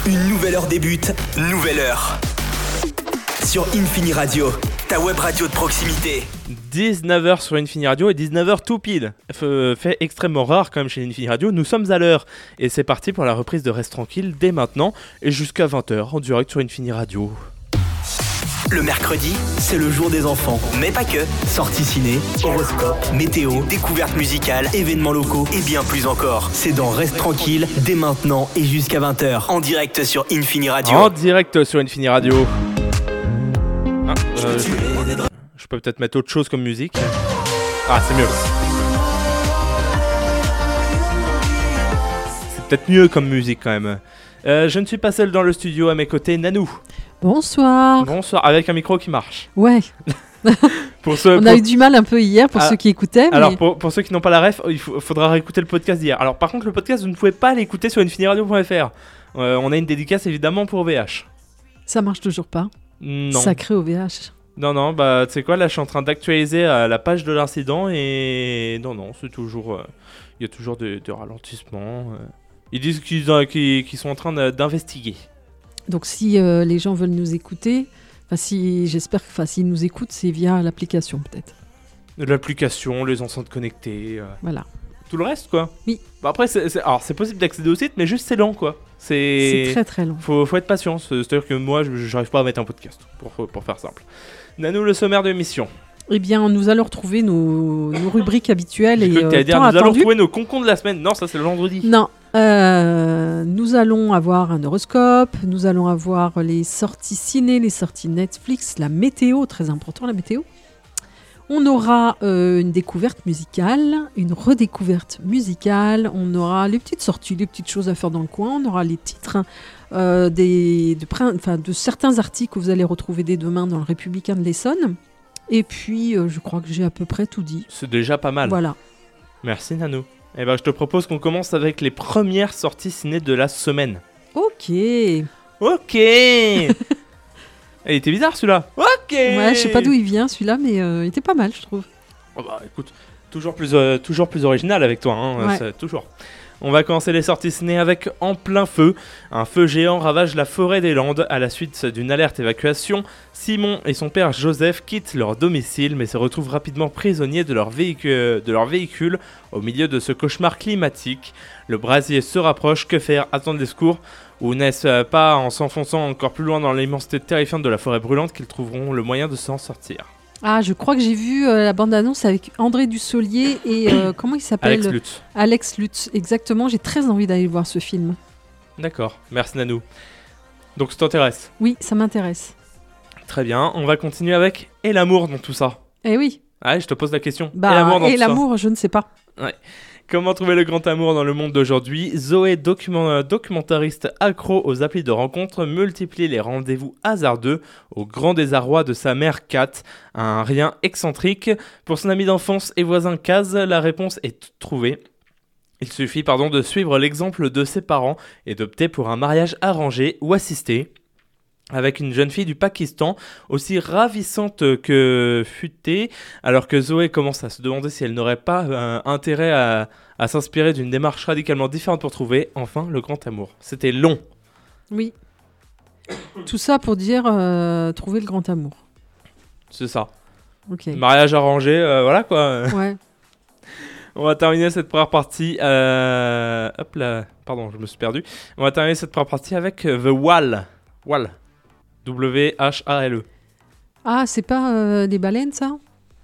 Une nouvelle heure débute, nouvelle heure. Sur Infini Radio, ta web radio de proximité. 19h sur Infini Radio et 19h tout pile. Fait extrêmement rare quand même chez Infini Radio. Nous sommes à l'heure et c'est parti pour la reprise de Reste Tranquille dès maintenant et jusqu'à 20h en direct sur Infini Radio. Le mercredi, c'est le jour des enfants. Mais pas que. Sorties ciné, horoscope, météo, découvertes musicales, événements locaux et bien plus encore. C'est dans Reste Tranquille, dès maintenant et jusqu'à 20h. En direct sur Infini Radio. En direct sur Infini Radio. Je peux peut-être mettre autre chose comme musique. Ah, c'est mieux. C'est peut-être mieux comme musique quand même. Je ne suis pas seul dans le studio, à mes côtés, Nanou. Bonsoir. Bonsoir, avec un micro qui marche. Ouais. On a eu du mal un peu hier pour ceux qui écoutaient. Mais... Alors pour ceux qui n'ont pas la ref, il faudra réécouter le podcast d'hier. Alors par contre le podcast, vous ne pouvez pas l'écouter sur infiniradio.fr. On a une dédicace évidemment pour VH. Ça marche toujours pas. Non. Sacré OVH. Non, bah tu sais quoi, là je suis en train d'actualiser la page de l'incident et non, c'est toujours... Il y a toujours des ralentissements. Ils disent qu'ils sont en train d'investiguer. Donc si les gens veulent nous écouter, j'espère que s'ils nous écoutent, c'est via l'application peut-être. L'application, les enceintes connectées. Voilà. Tout le reste quoi. Oui. Bah après c'est possible d'accéder au site, mais juste c'est lent quoi. C'est très très long. Faut être patient. C'est-à-dire que moi j'arrive pas à mettre un podcast pour faire simple. Nanou, le sommaire de l'émission. Eh bien, nous allons retrouver nos rubriques habituelles nous allons attendu. retrouver nos concons de la semaine. Non, ça c'est le vendredi. Non. Nous allons avoir un horoscope, nous allons avoir les sorties ciné, les sorties Netflix, la météo, très important la météo. On aura une découverte musicale, une redécouverte musicale, on aura les petites sorties, les petites choses à faire dans le coin, on aura les titres de certains articles que vous allez retrouver dès demain dans le Républicain de l'Essonne. Et puis, je crois que j'ai à peu près tout dit. C'est déjà pas mal. Voilà. Merci Nanou. Eh ben, je te propose qu'on commence avec les premières sorties ciné de la semaine. Ok. Il était bizarre celui-là. Ok. Ouais, je sais pas d'où il vient celui-là, mais il était pas mal, je trouve. Oh bah écoute, toujours plus original avec toi, hein, ouais. Toujours. On va commencer les sorties ciné avec En plein feu. Un feu géant ravage la forêt des Landes. À la suite d'une alerte évacuation, Simon et son père Joseph quittent leur domicile mais se retrouvent rapidement prisonniers de leur véhicule au milieu de ce cauchemar climatique. Le brasier se rapproche, que faire? Attendre les secours? Ou n'est-ce pas en s'enfonçant encore plus loin dans l'immensité terrifiante de la forêt brûlante qu'ils trouveront le moyen de s'en sortir? Ah, je crois que j'ai vu la bande-annonce avec André Dussolier et comment il s'appelle? Alex Lutz. Alex Lutz, exactement. J'ai très envie d'aller voir ce film. D'accord, merci Nanou. Donc ça t'intéresse? Oui, ça m'intéresse. Très bien, on va continuer avec Et l'amour dans tout ça. Eh oui. Ouais, je te pose la question. Et l'amour, je ne sais pas. Ouais. Comment trouver le grand amour dans le monde d'aujourd'hui? Zoé, documentariste accro aux applis de rencontres, multiplie les rendez-vous hasardeux au grand désarroi de sa mère Kat, un rien excentrique. Pour son ami d'enfance et voisin Kaz, la réponse est trouvée. Il suffit de suivre l'exemple de ses parents et d'opter pour un mariage arrangé ou assisté avec une jeune fille du Pakistan, aussi ravissante que futée, alors que Zoé commence à se demander si elle n'aurait pas intérêt à s'inspirer d'une démarche radicalement différente pour trouver, enfin, le grand amour. C'était long. Oui. Tout ça pour dire trouver le grand amour. C'est ça. Ok. Mariage arrangé, voilà quoi. Ouais. On va terminer cette première partie... Hop là, pardon, je me suis perdu. On va terminer cette première partie avec The Whale. Whale. W-H-A-L-E. Ah, c'est pas des baleines, ça?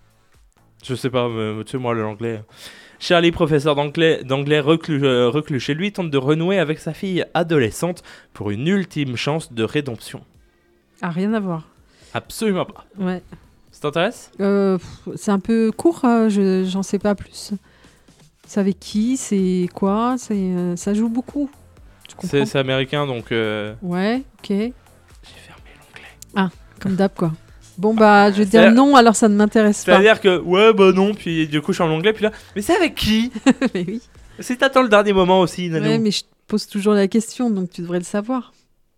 Je sais pas, tu sais, moi, l'anglais. Charlie, professeur d'anglais reclus chez lui, tente de renouer avec sa fille adolescente pour une ultime chance de rédemption. Ah, rien à voir. Absolument pas. Ouais. Ça t'intéresse? C'est un peu court, j'en sais pas plus. C'est avec qui? C'est quoi? Ça joue beaucoup. C'est américain, donc... Ouais, ok. J'ai fermé l'onglet. Ah, comme d'hab, quoi. Bon, bah, je vais dire non, alors ça ne m'intéresse pas. C'est-à-dire que, ouais, bah non, puis du coup, je suis en l'onglet, puis là, mais c'est avec qui? Mais oui. C'est t'attends le dernier moment aussi, Nanou. Ouais, mais je te pose toujours la question, donc tu devrais le savoir.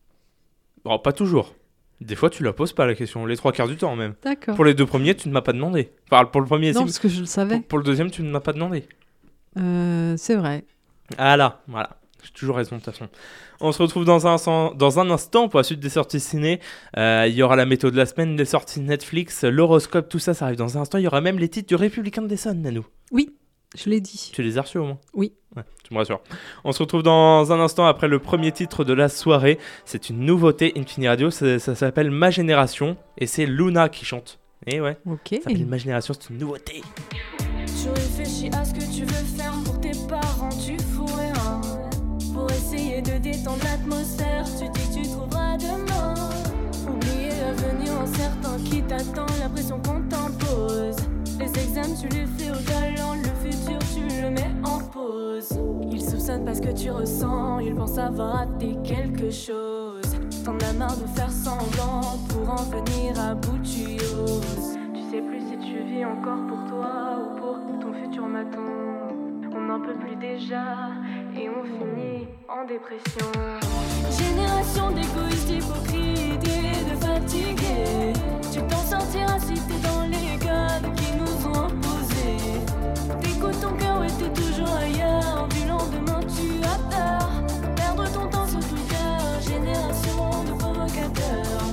Bon, pas toujours. Des fois, tu la poses pas la question, les 3 quarts du temps même. D'accord. Pour les 2 premiers, tu ne m'as pas demandé. Enfin, pour le premier, non, parce que je le savais. Pour le deuxième, tu ne m'as pas demandé. C'est vrai. Ah là, voilà. J'ai toujours raison de toute façon. On se retrouve dans un instant pour la suite des sorties ciné. Il y aura la météo de la semaine, les sorties Netflix, l'horoscope, tout ça, ça arrive dans un instant. Il y aura même les titres du Républicain de l'Essonne, Nanou. Oui, je l'ai dit. Tu les as reçus au moins ? Oui. Ouais, tu me rassures. On se retrouve dans un instant après le premier titre de la soirée. C'est une nouveauté Infini Radio, ça s'appelle Ma Génération et c'est Luna qui chante. Et ouais, Ok. ça s'appelle Ma Génération, c'est une nouveauté. Tu réfléchis à ce que tu veux faire pour tes parents, tu fous rien. Pour essayer de détendre l'atmosphère, tu dis que tu trouveras demain. Oublier l'avenir incertain qui t'attend, la pression qu'on t'impose. Les examens tu les fais au talent, le futur tu le mets en pause. Ils soupçonnent parce que tu ressens, ils pensent avoir raté quelque chose. T'en as marre de faire semblant, pour en venir à bout tu oses. Tu sais plus si tu vis encore pour toi ou pour ton futur matin. On n'en peut plus déjà et on finit en dépression. Génération d'égoïstes, d'hypocrites et de fatigués. Tu t'en sortiras si t'es dans les codes qui nous ont imposés. T'écoutes ton cœur et t'es toujours ailleurs. Du lendemain tu as peur. Perdre ton temps sur Twitter. Génération de provocateurs.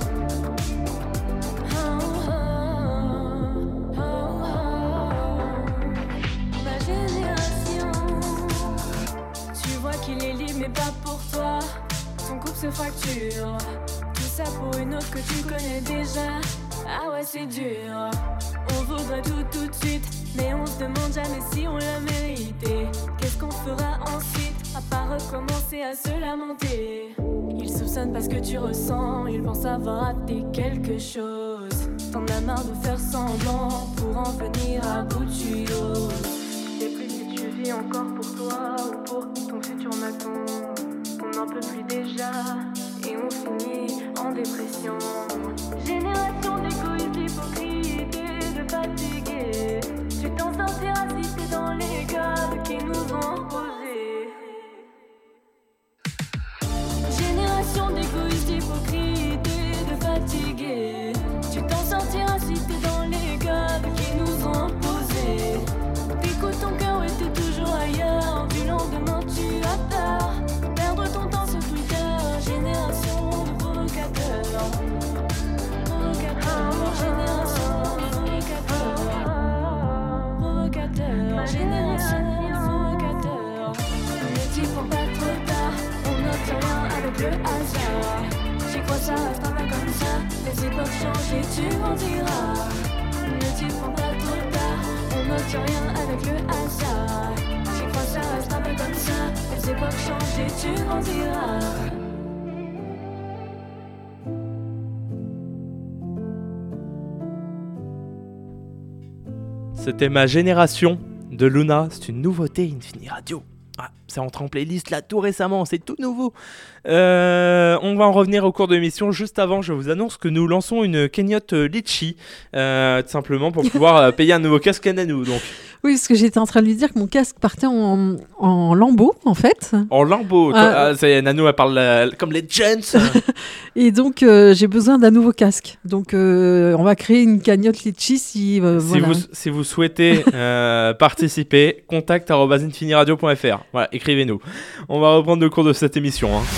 Ma génération. Tu vois qu'il est libre mais pas pour toi. Ton couple se fracture. Tout ça pour une autre que tu connais déjà. Ah ouais c'est dur. On voudrait tout de suite, mais on se demande jamais si on l'a mérité. Qu'est-ce qu'on fera ensuite, à part recommencer à se lamenter. Ils soupçonnent parce que tu ressens, ils pensent avoir raté quelque chose. T'en as marre de faire semblant, pour en venir à bout tu oses. Tu sais plus si tu vis encore pour toi ou pour ton futur matin. On n'en peut plus déjà et on finit en dépression. Génération d'égoïstes, d'hypocrites et de fatigués. Tu t'en sortiras si t'es dans les codes qui nous ont imposés. Génération d'égoïstes, d'hypocrites et de fatigués. Tu t'en sortiras si t'es dans les codes qui nous ont imposés. T'écoutes ton cœur et t'es toujours ailleurs. Du lendemain tu as peur. Perdre ton temps sur Twitter. Génération de provocateurs. Génération provocateur. Ma génération provocateur. Ne t'y prends pas trop tard. On n'obtient rien avec le hasard. J'y crois ça restera pas comme ça. Les époques changent et tu m'en diras. Ne t'y prends pas trop tard. On n'obtient rien avec le hasard. J'y crois ça restera pas comme ça. Les époques changent et tu m'en diras. C'était Ma Génération de Luna, c'est une nouveauté Infini Radio. Ah, c'est entré en playlist là tout récemment, c'est tout nouveau. On va en revenir au cours de l'émission. Juste avant, je vous annonce que nous lançons une cagnotte Litchi, tout simplement pour pouvoir payer un nouveau casque à Nanou. Donc. Oui, parce que j'étais en train de lui dire que mon casque partait en lambeaux, en fait. En lambeaux. Nanou, elle parle comme les gents. Et donc, j'ai besoin d'un nouveau casque. Donc, on va créer une cagnotte Litchi si voilà. Si vous souhaitez participer, contact@infiniradio.fr. Voilà, écrivez-nous. On va reprendre le cours de cette émission. Hein.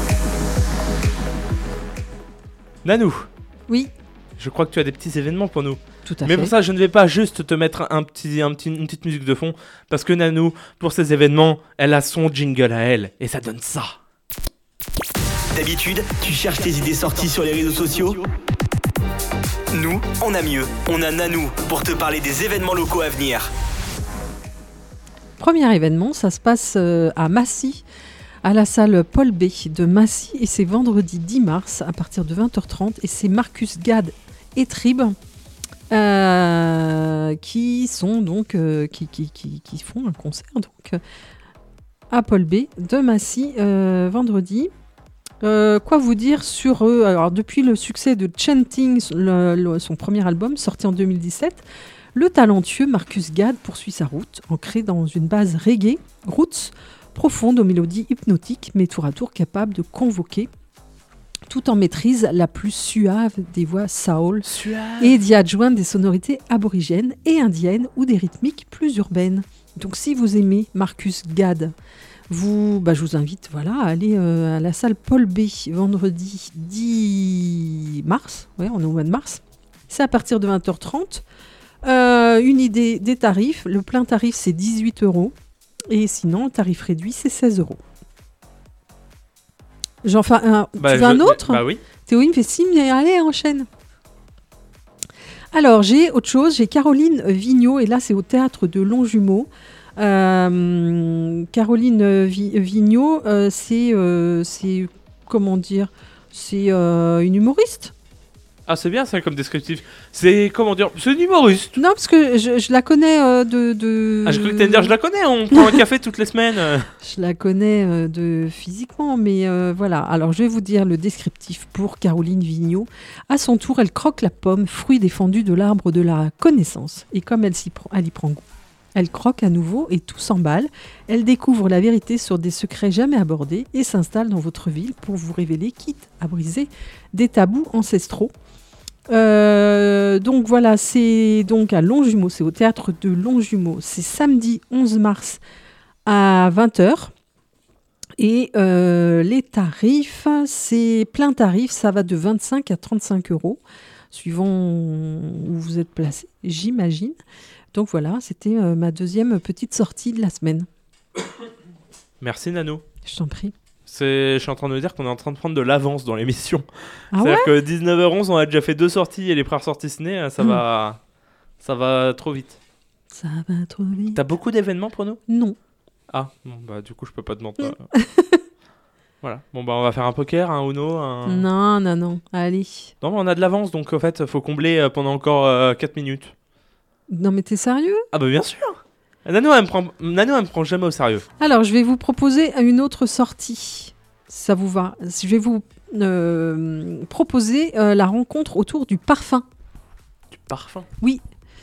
Nanou. Oui. Je crois que tu as des petits événements pour nous. Tout à fait. Mais pour ça, je ne vais pas juste te mettre une petite musique de fond, parce que Nanou, pour ces événements, elle a son jingle à elle, et ça donne ça. D'habitude, tu cherches tes idées sorties sur les réseaux sociaux ? Nous, on a mieux. On a Nanou pour te parler des événements locaux à venir. Premier événement, ça se passe à Massy, à la salle Paul B de Massy, et c'est vendredi 10 mars à partir de 20h30, et c'est Marcus Gad et Trib qui sont donc qui font un concert donc à Paul B de Massy vendredi. Quoi vous dire sur eux ? Alors depuis le succès de Chanting, son premier album sorti en 2017, le talentueux Marcus Gad poursuit sa route, ancré dans une base reggae, roots, profonde aux mélodies hypnotiques, mais tour à tour capable de convoquer, tout en maîtrise la plus suave des voix soul, et d'y adjoindre des sonorités aborigènes et indiennes ou des rythmiques plus urbaines. Donc si vous aimez Marcus Gad, je vous invite à aller à la salle Paul B vendredi 10 mars. Ouais, on est au mois de mars. C'est à partir de 20h30. Une idée des tarifs. Le plein tarif, c'est 18 €. Et sinon, le tarif réduit, c'est 16 €. Tu veux un autre ? Bah oui. Théo, il me fait signe, mais allez, enchaîne. Alors, j'ai autre chose. J'ai Caroline Vigneault, et là, c'est au théâtre de Longjumeau. Caroline Vigneault, c'est comment dire ? C'est une humoriste. Ah, c'est bien ça comme descriptif. C'est, comment dire, c'est une humoriste. Non, parce que je la connais de... Ah, je croyais que t'allais dire, je la connais, on prend un café toutes les semaines. Je la connais physiquement, mais voilà. Alors, je vais vous dire le descriptif pour Caroline Vigneault. À son tour, elle croque la pomme, fruit défendu de l'arbre de la connaissance. Et comme elle y prend goût, elle croque à nouveau et tout s'emballe. Elle découvre la vérité sur des secrets jamais abordés et s'installe dans votre ville pour vous révéler, quitte à briser des tabous ancestraux. Donc voilà, c'est donc à Longjumeau, c'est au théâtre de Longjumeau. C'est samedi 11 mars à 20h. Et les tarifs, c'est plein tarif, ça va de 25 à 35 €, suivant où vous êtes placé, j'imagine. Donc voilà, c'était ma deuxième petite sortie de la semaine. Merci Nano. Je t'en prie. Je suis en train de me dire qu'on est en train de prendre de l'avance dans l'émission. Ah C'est-à-dire que 19h11, on a déjà fait 2 sorties et les premières sorties ciné, ça va trop vite. Ça va trop vite. T'as beaucoup d'événements pour nous ? Non. Ah, bon, bah du coup, je peux pas te mentir. Voilà. Bon, bah on va faire un poker, un Uno, Non. Allez. Non, mais on a de l'avance, donc en fait, faut combler pendant encore 4 minutes. Non, mais t'es sérieux ? Ah bah bien sûr. Nano, elle me prend jamais au sérieux. Alors, je vais vous proposer une autre sortie. Ça vous va ? Je vais vous proposer la rencontre autour du parfum. Du parfum ? Oui.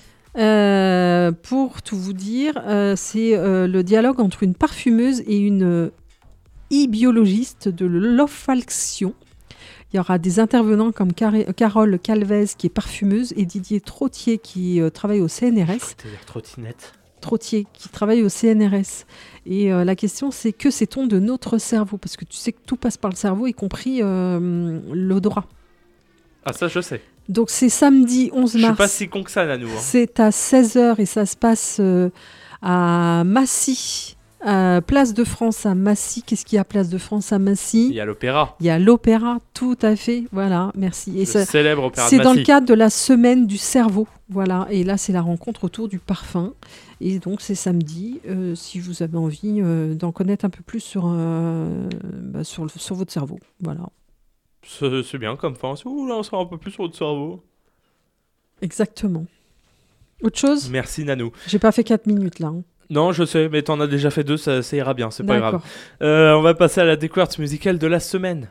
Pour tout vous dire, c'est le dialogue entre une parfumeuse et une e-biologiste de l'olfaction. Il y aura des intervenants comme Carole Calvez, qui est parfumeuse, et Didier Trottier, qui travaille au CNRS. Trottinette. Trottier, qui travaille au CNRS. Et la question, c'est que sait-on de notre cerveau ? Parce que tu sais que tout passe par le cerveau, y compris l'odorat. Ah, ça, je sais. Donc, c'est samedi 11 mars. Je suis pas si con que ça, Nanou. C'est à 16h et ça se passe à Massy. Place de France à Massy. Qu'est-ce qu'il y a à Place de France à Massy ? Il y a l'opéra. Il y a l'opéra, tout à fait. Voilà, merci. Et Le célèbre opéra de c'est Massy. dans le cadre de la semaine du cerveau. Voilà, et là, c'est la rencontre autour du parfum. Et donc, c'est samedi. Si vous avez envie d'en connaître un peu plus sur votre cerveau. Voilà. C'est bien comme fin. Ouh, là, on sera un peu plus sur notre cerveau. Exactement. Autre chose ? Merci, Nanou. J'ai pas fait 4 minutes là. Hein. Non, je sais, mais t'en as déjà fait 2, ça ira bien, c'est pas grave. D'accord. On va passer à la découverte musicale de la semaine.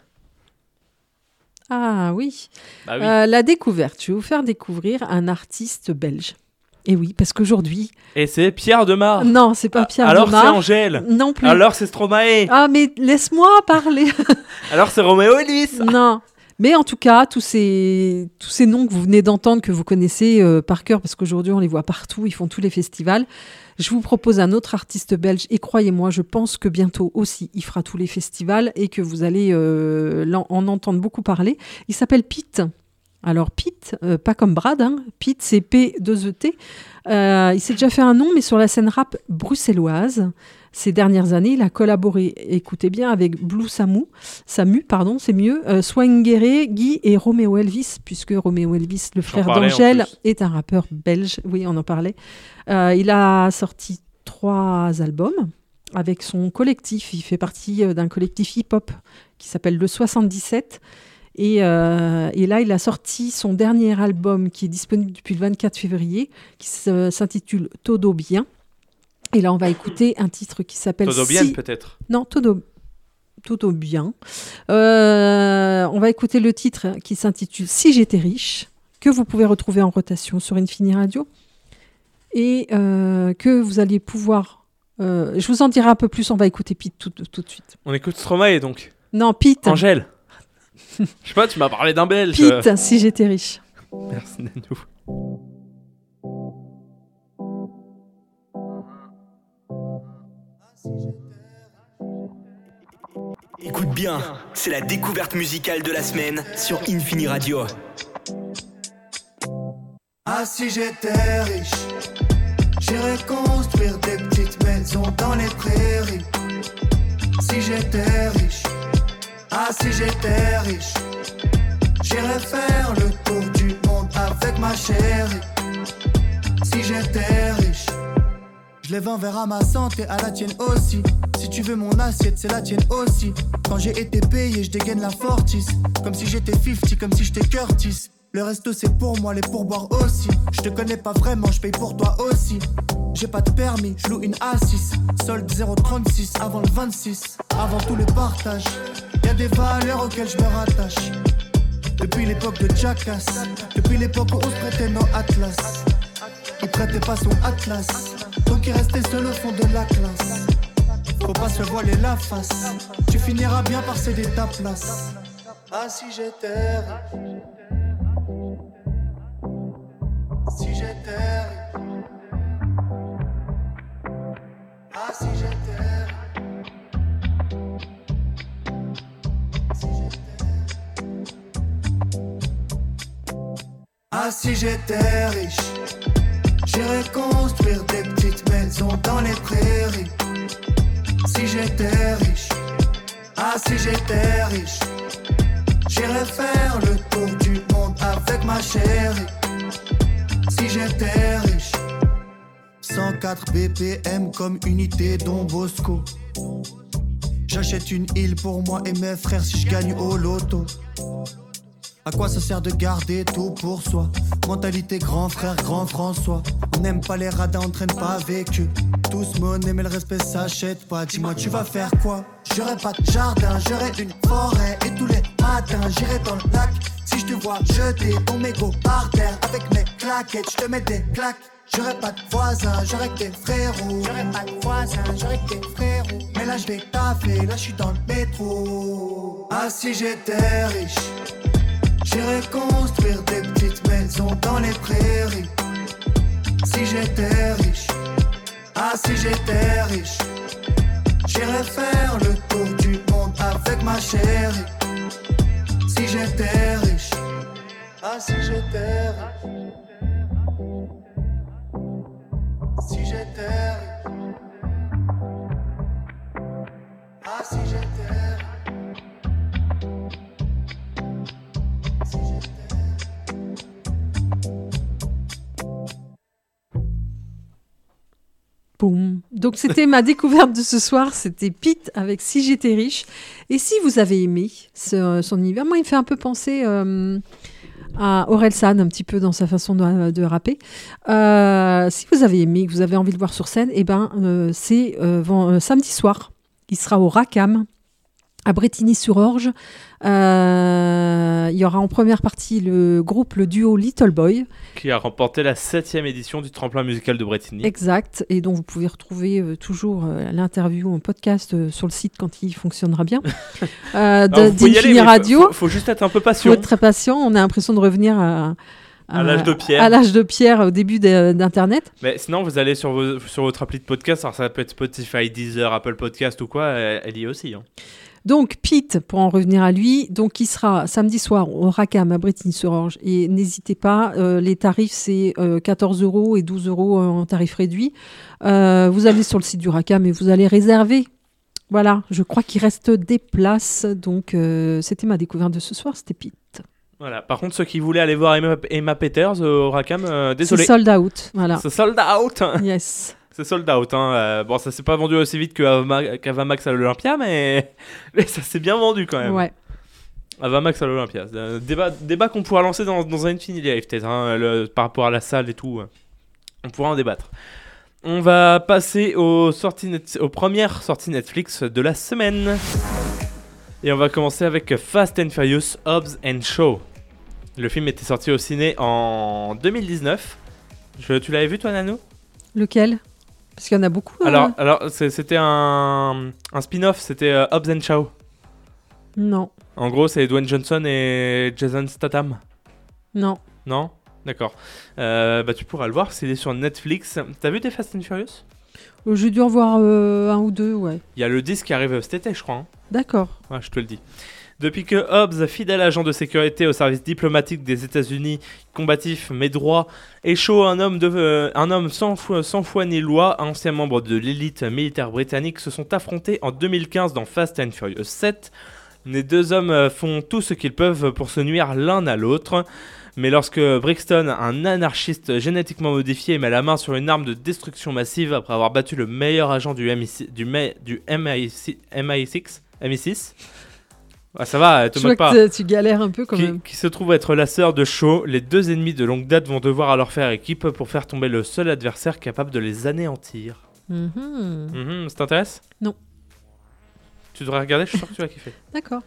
Ah oui. Bah oui. La découverte. Je vais vous faire découvrir un artiste belge. Et oui, parce qu'aujourd'hui... Et c'est Pierre Demar. Non, c'est pas Pierre Alors Demar. c'est Angèle. Non plus. Alors c'est Stromae. Ah, mais laisse-moi parler. Alors c'est Roméo Elvis. Non. Mais en tout cas, tous ces noms que vous venez d'entendre, que vous connaissez par cœur, parce qu'aujourd'hui, on les voit partout, ils font tous les festivals. Je vous propose un autre artiste belge, et croyez-moi, je pense que bientôt aussi, il fera tous les festivals et que vous allez en entendre beaucoup parler. Il s'appelle Pete. Alors Pete, pas comme Brad, hein. Pete, c'est P2ET. Il s'est déjà fait un nom, mais sur la scène rap bruxelloise. Ces dernières années, il a collaboré, écoutez bien, avec Blue Samu, c'est mieux, Swangere, Guy et Roméo Elvis, puisque Roméo Elvis, le frère d'Angèle, est un rappeur belge. Oui, on en parlait. Il a sorti 3 albums avec son collectif. Il fait partie d'un collectif hip-hop qui s'appelle Le 77. Et là, il a sorti son dernier album qui est disponible depuis le 24 février, qui s'intitule Todo Bien. Et là, on va écouter un titre qui s'appelle... Todo Bien, peut-être. Non, Todo Bien. On va écouter le titre qui s'intitule Si j'étais riche, que vous pouvez retrouver en rotation sur Infini Radio. Et que vous allez pouvoir... je vous en dirai un peu plus, on va écouter Pete tout de suite. On écoute Stromae, donc. Non, Pete. Angèle. Je sais pas, tu m'as parlé d'un belge. Pete, Si j'étais riche. Merci, Nanou. Si j'étais Écoute bien, c'est la découverte musicale de la semaine sur Infini Radio. Ah si j'étais riche, j'irais construire des petites maisons dans les prairies. Si j'étais riche, ah si j'étais riche, j'irais faire le tour du monde avec ma chérie. Si j'étais riche, je lève un verre à ma santé, à la tienne aussi. Si tu veux mon assiette, c'est la tienne aussi. Quand j'ai été payé, je dégaine la Fortis. Comme si j'étais 50, comme si j'étais Curtis. Le resto c'est pour moi, les pourboires aussi. Je te connais pas vraiment, je paye pour toi aussi. J'ai pas de permis, je loue une A6. Solde 0,36 avant le 26. Avant tout le partage, y'a des valeurs auxquelles je me rattache. Depuis l'époque de Jackass, depuis l'époque où on se prêtait nos atlas. Il prêtait pas son atlas, donc il restait seul au fond de la classe. Faut pas se voiler la face, tu finiras bien par céder ta place. Ah si j'étais riche, si j'étais riche, ah si j'étais riche, si j'étais riche, ah si j'étais riche, j'irais construire des petites maisons dans les prairies. Si j'étais riche, ah si j'étais riche, j'irais faire le tour du monde avec ma chérie. Si j'étais riche, 104 BPM comme unité Don Bosco. J'achète une île pour moi et mes frères si je gagne au loto. À quoi ça sert de garder tout pour soi? Mentalité grand frère, grand François. On n'aime pas les radins, on traîne pas avec eux. Tous monnaie mais le respect s'achète pas. Dis-moi tu vas faire quoi? J'aurais pas de jardin, j'aurais une forêt. Et tous les matins j'irai dans le lac. Si je te vois jeter ton mégot par terre avec mes claquettes, je te mets des claques. J'aurais pas de voisins, j'aurais que des frérots. J'aurais pas de voisins, j'aurais que des frérots. Mais là je vais taffer, là je suis dans le métro. Ah si j'étais riche, j'irais construire des petites maisons dans les prairies. Si j'étais riche, ah si j'étais riche, j'irais faire le tour du monde avec ma chérie. Si j'étais riche, ah si j'étais riche, si j'étais riche, ah si j'étais riche, si j'étais Boum. Donc c'était ma découverte de ce soir, c'était Pete avec Si j'étais riche. Et si vous avez aimé son univers, moi il me fait un peu penser à Orelsan un petit peu dans sa façon de rapper. Si vous avez aimé, que vous avez envie de le voir sur scène, c'est samedi soir. Il sera au Racam à Brétigny-sur-Orge. Il y aura en première partie le duo Little Boy. Qui a remporté la 7e édition du tremplin musical de Brétigny. Exact, et dont vous pouvez retrouver toujours l'interview en podcast sur le site quand il fonctionnera bien. d'Infini Radio. Il faut juste être un peu patient. Il faut être très patient, on a l'impression de revenir à l'âge de pierre. À l'âge de pierre au début d'Internet. Mais sinon, vous allez sur votre appli de podcast, alors ça peut être Spotify, Deezer, Apple Podcast ou quoi, elle y est aussi. Hein. Donc, Pete, pour en revenir à lui, donc il sera samedi soir au Racam à Brétigny-sur-Orge. Et n'hésitez pas, les tarifs, c'est 14 € et 12 € en tarif réduit. Vous allez sur le site du Racam et vous allez réserver. Voilà, je crois qu'il reste des places. Donc, c'était ma découverte de ce soir, c'était Pete. Voilà. Par contre, ceux qui voulaient aller voir Emma Peters au Racam, désolé. C'est sold out, voilà. C'est sold out. Yes. C'est sold out. Hein. Bon, ça s'est pas vendu aussi vite qu'Avamax à l'Olympia, mais ça s'est bien vendu quand même. Ouais. Avamax à l'Olympia. C'est un débat qu'on pourra lancer dans un Infini Live, peut-être, hein, par rapport à la salle et tout. On pourra en débattre. On va passer aux premières sorties Netflix de la semaine. Et on va commencer avec Fast and Furious, Hobbs and Shaw. Le film était sorti au ciné en 2019. Tu l'avais vu toi, Nanou ? Lequel ? Parce qu'il y en a beaucoup. Alors c'était un spin-off, c'était Hobbs and Shaw. Non. En gros, c'est Dwayne Johnson et Jason Statham. Non. Non ? D'accord. Tu pourras le voir, c'est sur Netflix. T'as vu des Fast and Furious ? J'ai dû en voir un ou deux, ouais. Il y a le disque qui arrive cet été, je crois. Hein. D'accord. Ouais, je te le dis. Depuis que Hobbs, fidèle agent de sécurité au service diplomatique des États-Unis, combatif mais droit, est chaud, un homme sans foi ni loi, ancien membre de l'élite militaire britannique, se sont affrontés en 2015 dans Fast and Furious 7. Les deux hommes font tout ce qu'ils peuvent pour se nuire l'un à l'autre. Mais lorsque Brixton, un anarchiste génétiquement modifié, met la main sur une arme de destruction massive après avoir battu le meilleur agent du MI6, ah, ça va, te moque pas. Tu galères un peu quand même. Qui se trouve être la sœur de Shaw, les deux ennemis de longue date vont devoir alors faire équipe pour faire tomber le seul adversaire capable de les anéantir. Ça t'intéresse ? Non. Tu devrais regarder, je suis sûr que tu vas kiffer. D'accord.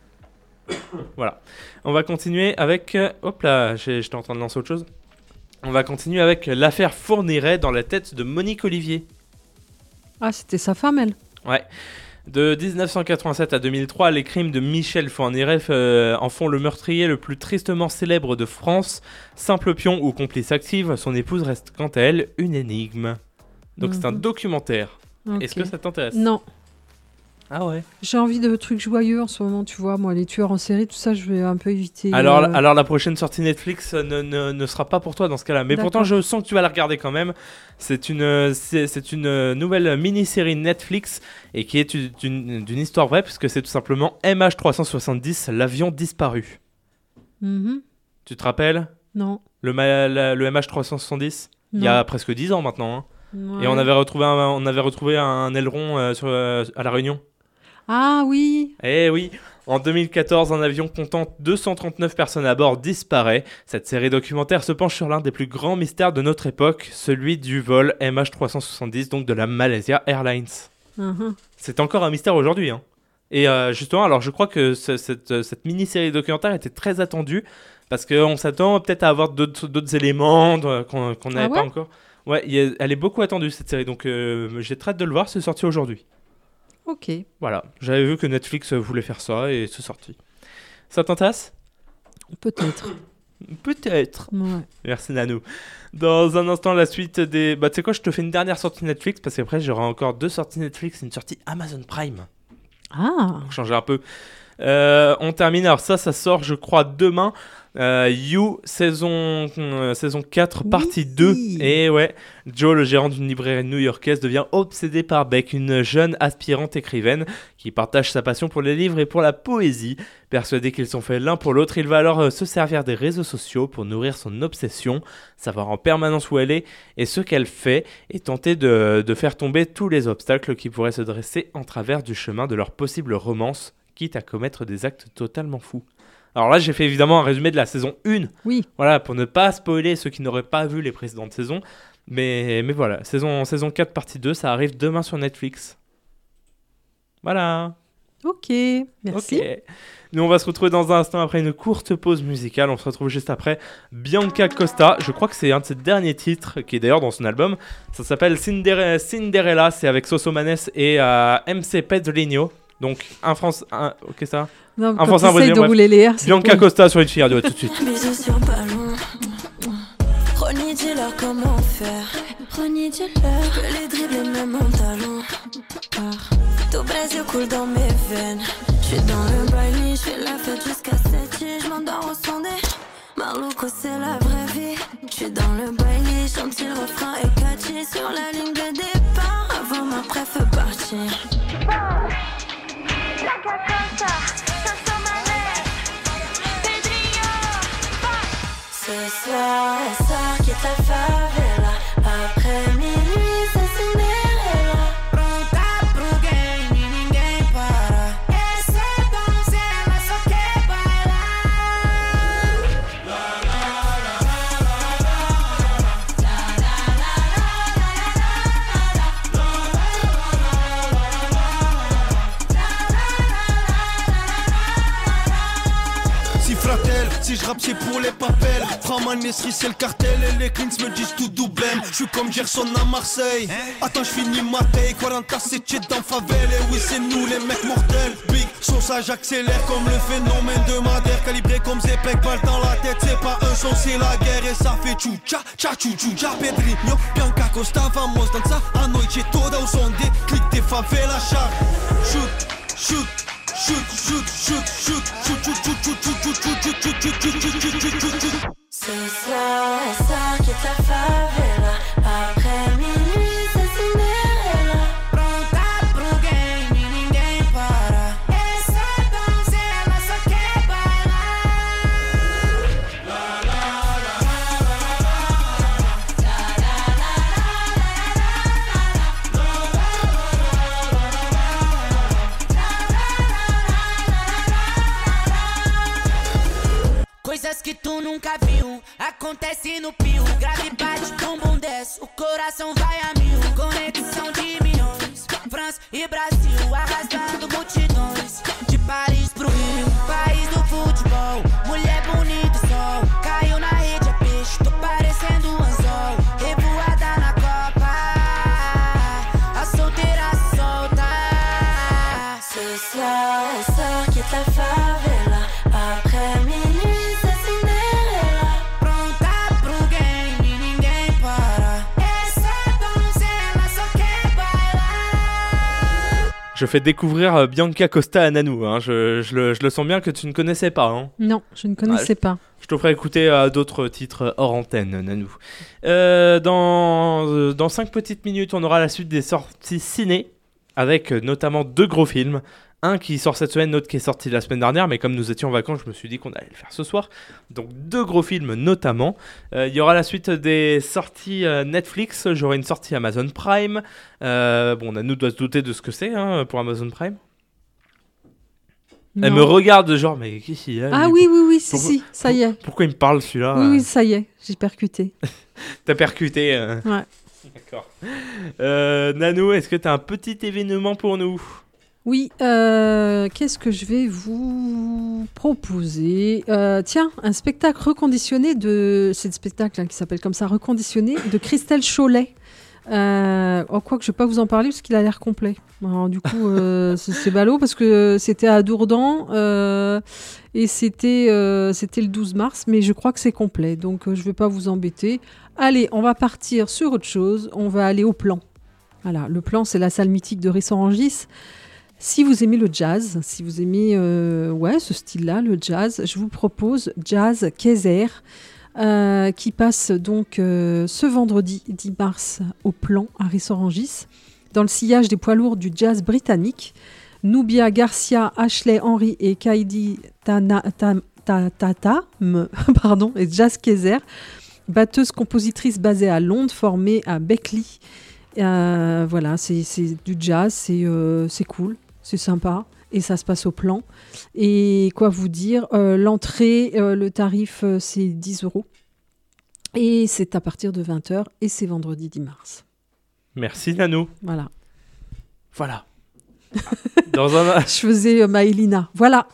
Voilà. On va continuer avec... hop là, j'étais en train de lancer autre chose. On va continuer avec l'affaire Fourniret dans la tête de Monique Olivier. Ah, c'était sa femme, elle ? Ouais. De 1987 à 2003, les crimes de Michel Fourniret en font le meurtrier le plus tristement célèbre de France. Simple pion ou complice active, son épouse reste quant à elle une énigme. Donc c'est un documentaire. Okay. Est-ce que ça t'intéresse ? Non. Ah ouais. J'ai envie de trucs joyeux en ce moment, tu vois. Moi, les tueurs en série, tout ça, je vais un peu éviter. Alors la prochaine sortie Netflix ne sera pas pour toi dans ce cas-là. Mais pourtant, je sens que tu vas la regarder quand même. C'est une nouvelle mini-série Netflix et qui est d'une histoire vraie, puisque c'est tout simplement MH370, l'avion disparu. Tu te rappelles ? Non. Le MH370 ? Il y a presque 10 ans maintenant. Hein. Ouais. Et on avait retrouvé un aileron à La Réunion. Ah oui. Eh oui, en 2014, un avion comptant 239 personnes à bord disparaît. Cette série documentaire se penche sur l'un des plus grands mystères de notre époque, celui du vol MH370, donc de la Malaysia Airlines. C'est encore un mystère aujourd'hui. Hein. Et justement, alors je crois que cette mini-série documentaire était très attendue, parce qu'on s'attend peut-être à avoir d'autres éléments qu'on n'avait pas encore. Ouais, elle est beaucoup attendue cette série, donc j'ai très hâte de le voir, c'est sorti aujourd'hui. Ok. Voilà, j'avais vu que Netflix voulait faire ça et c'est sorti. Ça t'intéresse ? Peut-être. Ouais. Merci Nanou. Dans un instant, la suite des... Bah tu sais quoi, je te fais une dernière sortie Netflix parce qu'après j'aurai encore 2 sorties Netflix et une sortie Amazon Prime. Ah. Pour changer un peu. On termine, alors ça sort je crois demain. You saison 4 partie 2. Et ouais, Joe, le gérant d'une librairie new-yorkaise, devient obsédé par Beck, une jeune aspirante écrivaine qui partage sa passion pour les livres et pour la poésie. Persuadé qu'ils sont faits l'un pour l'autre, il va alors se servir des réseaux sociaux pour nourrir son obsession, savoir en permanence où elle est et ce qu'elle fait, et tenter de faire tomber tous les obstacles qui pourraient se dresser en travers du chemin de leur possible romance, quitte à commettre des actes totalement fous. Alors là, j'ai fait évidemment un résumé de la saison 1. Oui. Voilà, pour ne pas spoiler ceux qui n'auraient pas vu les précédentes saisons. Mais voilà, saison 4 partie 2, ça arrive demain sur Netflix. Voilà. Ok, merci. Okay. Nous, on va se retrouver dans un instant après une courte pause musicale. On se retrouve juste après Bianca Costa. Je crois que c'est un de ses derniers titres, qui est d'ailleurs dans son album. Ça s'appelle Cinderella. C'est avec Sosomanes et MC Pedrinho. Donc, un français... Ok, ça non, un français, un brésilien, de rouler les airs, Bianca Costa sur une fille radio, tout de suite. Bisous sur ballon. Ronnie, dis-leur comment faire. Ronnie, dis-leur que les dribbles même mon talon. Tout Brésil coule dans mes veines. J'suis dans le baile, j'fais la fête jusqu'à 7. J'm'endors au son des Marloco, c'est la vraie vie. J'suis dans le baile, chante le refrain et catchy. Sur la ligne de départ, avant ma préf partir. Ce soir, elle sort, quitte la favela. Après minuit, c'est Cinderella. Pronta pro game e ninguém para. Esse é bom, ela só quer bailar. Si fratel, si je rappe c'est pour les papels. Framanesserie c'est le cartel et les cleans me disent tout double. Je suis comme Gerson à Marseille. Attends je finis ma taille, 47 dans favelle. Et oui c'est nous les mecs mortels. Big ça j'accélère comme le phénomène de Madère. Calibré comme Zepek, balle dans la tête. C'est pas un son, c'est la guerre. Et ça fait tchou-tcha, tcha-tchou-tcha, Pedrinho, Bianca Costa, vamos dançar a noite toda. O som de clique de favela, char. Shoot, shoot, shoot, shoot, shoot, shoot, shoot, shoot, shoot, shoot, shoot, shoot, shoot, shoot, shoot. Ce soir, elle sort, quitte la favela. Après minuit, c'est Cinderella. Pronta pro game e ninguém para. Essa donzela só quer bailar. Coisas que tu nunca viu, acontece no pio. Grave bate, bumbum desce, o coração vai a mil. Conexão de milhões, França e Brasil, arrastando multidões. De Paris pro Rio, país do futebol. Mulher bonita, sol, caiu na rede, é peixe. Tô parecendo um anzol, revoada na copa. A solteira se solta. Ce soir, elle sort, quitte la favela. Après minuit, c'est Cinderella. Pronta pro game e ninguém para. Essa donzela só quer bailar. Je fais découvrir Bianca Costa à Nanou. Hein. Je le sens bien que tu ne connaissais pas. Hein. Non, je ne connaissais pas. Je te ferai écouter d'autres titres hors antenne, Nanou. Dans 5 petites minutes, on aura la suite des sorties ciné, avec notamment 2 gros films. Un qui sort cette semaine, l'autre qui est sorti la semaine dernière, mais comme nous étions en vacances, je me suis dit qu'on allait le faire ce soir. Donc 2 gros films notamment. Il y aura la suite des sorties Netflix, j'aurai une sortie Amazon Prime. Nanou doit se douter de ce que c'est pour Amazon Prime. Non. Elle me regarde genre, mais qu'est-ce qu'il y a Ah lui, oui, Pourquoi- si, ça y est. Pourquoi il me parle celui-là Oui, ça y est, j'ai percuté. T'as percuté. Ouais. D'accord. Nanou, est-ce que t'as un petit événement pour nous ? Oui, qu'est-ce que je vais vous proposer ? Tiens, un spectacle reconditionné c'est le spectacle qui s'appelle comme ça, reconditionné, de Christelle Cholet. Quoique je ne vais pas vous en parler parce qu'il a l'air complet. Alors, du coup, c'est ballot parce que c'était à Dourdan et c'était le 12 mars, mais je crois que c'est complet, donc je ne vais pas vous embêter. Allez, on va partir sur autre chose, on va aller au Plan. Voilà, le Plan, c'est la salle mythique de Ris-Orangis. Si vous aimez le jazz, si vous aimez ce style-là, le jazz, je vous propose Jazz Kaiser, qui passe donc ce vendredi 10 mars au Plan à Ris-Orangis, dans le sillage des poids lourds du jazz britannique. Nubia Garcia, Ashley Henry et Kaidi Tatam et Jazz Kaiser, batteuse-compositrice basée à Londres, formée à Beckley. Voilà, c'est du jazz, c'est cool. C'est sympa et ça se passe au Plan. Et quoi vous dire, l'entrée, le tarif, c'est 10 €. Et c'est à partir de 20h et c'est vendredi 10 mars. Merci Nanou. Voilà. Voilà. Dans un... Je faisais Maëlina. Voilà.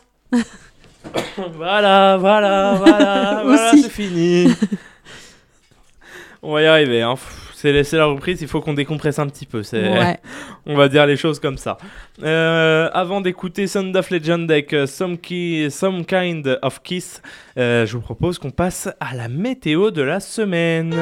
voilà, Aussi. c'est fini. On va y arriver. Hein. C'est la reprise, il faut qu'on décompresse un petit peu. Ouais. On va dire les choses comme ça. Avant d'écouter Sound of Legend avec Some Kind of Kiss, je vous propose qu'on passe à la météo de la semaine.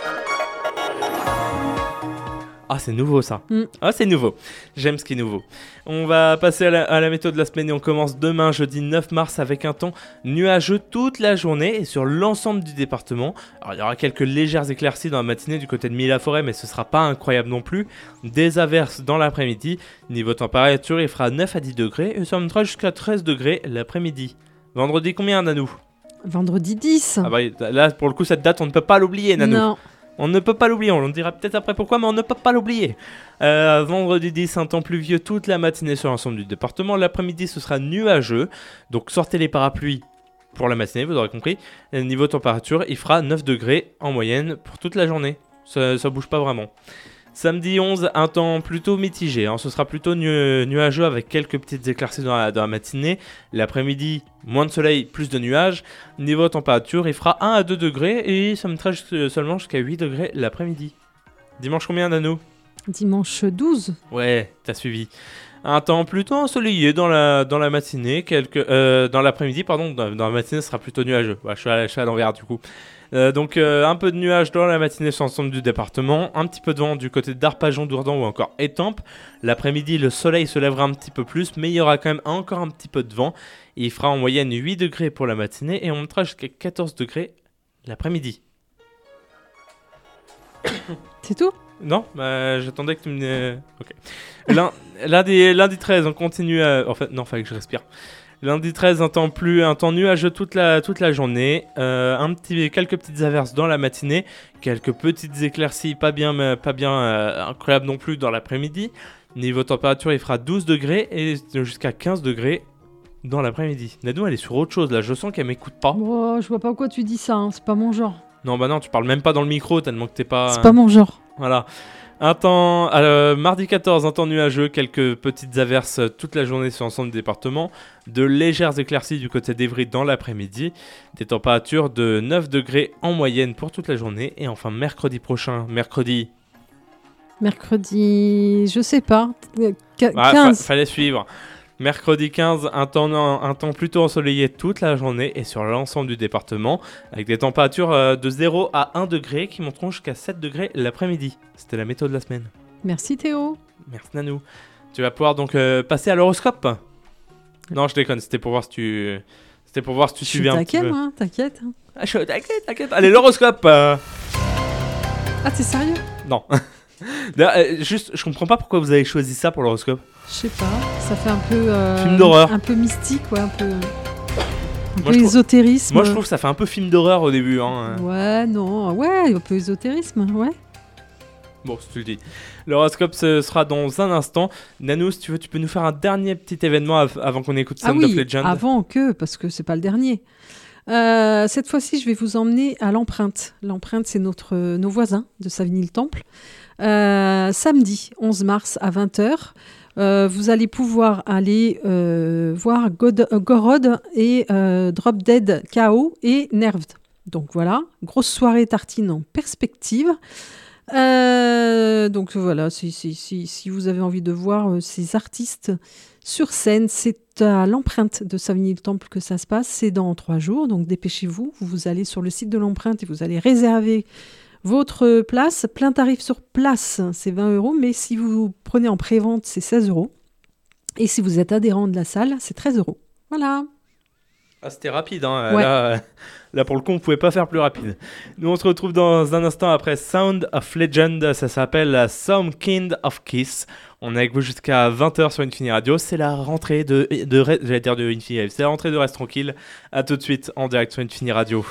Ah, c'est nouveau ça. Ah, c'est nouveau. J'aime ce qui est nouveau. On va passer à la météo de la semaine et on commence demain, jeudi 9 mars, avec un temps nuageux toute la journée et sur l'ensemble du département. Alors, il y aura quelques légères éclaircies dans la matinée du côté de Mille-la-Forêt, mais ce sera pas incroyable non plus. Des averses dans l'après-midi. Niveau température, il fera 9 à 10 degrés et ça montera jusqu'à 13 degrés l'après-midi. Vendredi, combien, Nanou ? Vendredi 10. Ah bah, là, pour le coup, cette date, on ne peut pas l'oublier, Nanou. Non. On ne peut pas l'oublier, on dira peut-être après pourquoi, mais on ne peut pas l'oublier. Vendredi 10, un temps pluvieux toute la matinée sur l'ensemble du département. L'après-midi, ce sera nuageux. Donc sortez les parapluies pour la matinée, vous aurez compris. Et niveau température, il fera 9 degrés en moyenne pour toute la journée. Ça bouge pas vraiment. Samedi 11, un temps plutôt mitigé. Hein. Ce sera plutôt nuageux avec quelques petites éclaircies dans la matinée. L'après-midi, moins de soleil, plus de nuages. Niveau température, il fera 1 à 2 degrés et ça me seulement jusqu'à 8 degrés l'après-midi. Dimanche combien, Nanou ? Dimanche 12. Ouais, t'as suivi. Un temps plutôt ensoleillé dans la matinée, dans l'après-midi, pardon. Dans la matinée, ce sera plutôt nuageux. Ouais, je suis à l'envers du coup. Donc un peu de nuages dans la matinée sur l'ensemble du département, un petit peu de vent du côté d'Arpajon, Dourdan ou encore Étampes. L'après-midi, le soleil se lèvera un petit peu plus, mais il y aura quand même encore un petit peu de vent. Il fera en moyenne 8 degrés pour la matinée et on montera jusqu'à 14 degrés l'après-midi. C'est tout ? Non, j'attendais que tu me... Ok. Lundi 13, on continue à... En fait, non, fallait que je respire. Lundi 13, un temps nuageux toute la journée. Quelques petites averses dans la matinée. Quelques petites éclaircies, pas bien incroyables non plus dans l'après-midi. Niveau température, il fera 12 degrés et jusqu'à 15 degrés dans l'après-midi. Nadou, elle est sur autre chose là. Je sens qu'elle m'écoute pas. Oh, je vois pas pourquoi tu dis ça, hein. C'est pas mon genre. Non, bah non, tu parles même pas dans le micro tellement que t'es pas... C'est pas mon genre. Voilà. Mardi 14, un temps nuageux, quelques petites averses toute la journée sur l'ensemble du département, de légères éclaircies du côté d'Evry dans l'après-midi, des températures de 9 degrés en moyenne pour toute la journée, et enfin mercredi prochain, mercredi, je sais pas, 15. Fallait suivre. Mercredi 15, un temps plutôt ensoleillé toute la journée et sur l'ensemble du département, avec des températures de 0 à 1 degré qui monteront jusqu'à 7 degrés l'après-midi. C'était la météo de la semaine. Merci Théo. Merci Nanou. Tu vas pouvoir donc passer à l'horoscope ? Non, je déconne, c'était pour voir si tu suivais un petit peu. Moi, t'inquiète. Ah, je suis t'inquiète. Allez, l'horoscope. Ah, t'es sérieux ? Non. D'ailleurs, juste, je comprends pas pourquoi vous avez choisi ça pour l'horoscope. Je sais pas, ça fait un peu... film d'horreur. Un peu mystique, ouais, un peu Moi, ésotérisme. Moi, je trouve que ça fait un peu film d'horreur au début. Hein. Ouais, un peu ésotérisme, ouais. Bon, si tu le dis. L'horoscope, ce sera dans un instant. Nanou, si tu veux, tu peux nous faire un dernier petit événement avant qu'on écoute Sound of Legend. Avant parce que c'est pas le dernier. Cette fois-ci, je vais vous emmener à l'Empreinte. L'Empreinte, c'est nos voisins de Savigny-le-Temple. Samedi 11 mars à 20h. Vous allez pouvoir aller voir Gorod et Drop Dead KO et Nerved. Donc voilà, grosse soirée tartine en perspective. Donc voilà, si vous avez envie de voir ces artistes sur scène, c'est à l'Empreinte de Savigny-le-Temple que ça se passe. C'est dans 3 jours, donc dépêchez-vous. Vous allez sur le site de l'Empreinte et vous allez réserver votre place. Plein tarif sur place, c'est 20 €, mais si vous prenez en pré-vente, c'est 16 €. Et si vous êtes adhérent de la salle, c'est 13 €. Voilà. Ah, c'était rapide, hein. Ouais. Là, pour le coup, on pouvait pas faire plus rapide. Nous, on se retrouve dans un instant après Sound of Legend. Ça s'appelle Some Kind of Kiss. On est avec vous jusqu'à 20h sur Infini Radio. C'est la rentrée de Infini. C'est la rentrée de Reste Tranquille. À tout de suite en direct sur Infini Radio.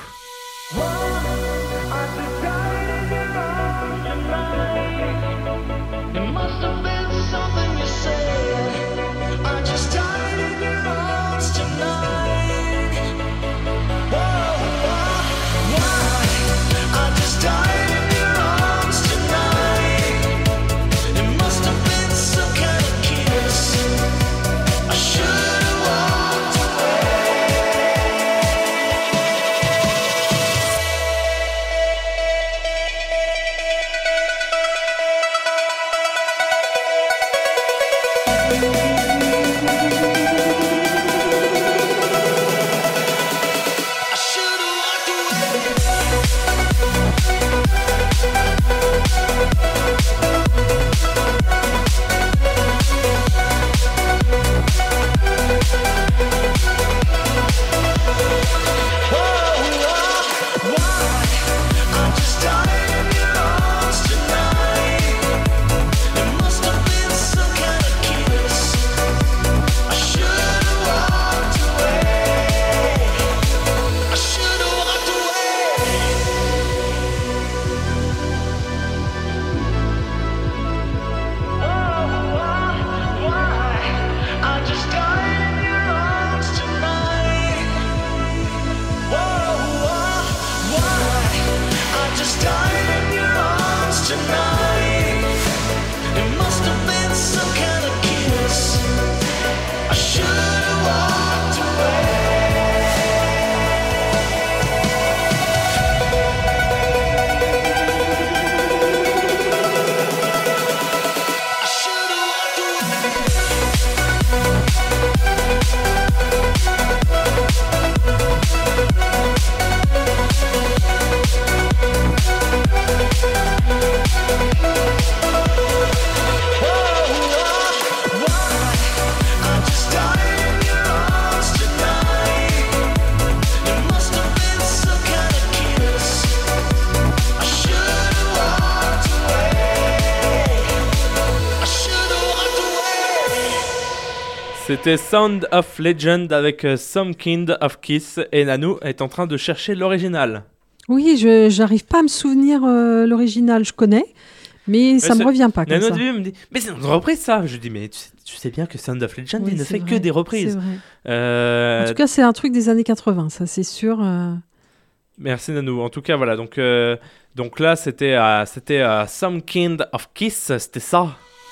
C'était Sound of Legend avec Some Kind of Kiss et Nanou est en train de chercher l'original. Oui, j'arrive pas à me souvenir l'original, je connais, mais ça me revient pas comme Nanou ça. au début me dit mais c'est une reprise ça. Je dis mais tu sais bien que Sound of Legend il ne fait que des reprises. C'est vrai. En tout cas, c'est un truc des années 80, ça c'est sûr. Merci Nanou. En tout cas voilà donc là c'était Some Kind of Kiss, c'était ça.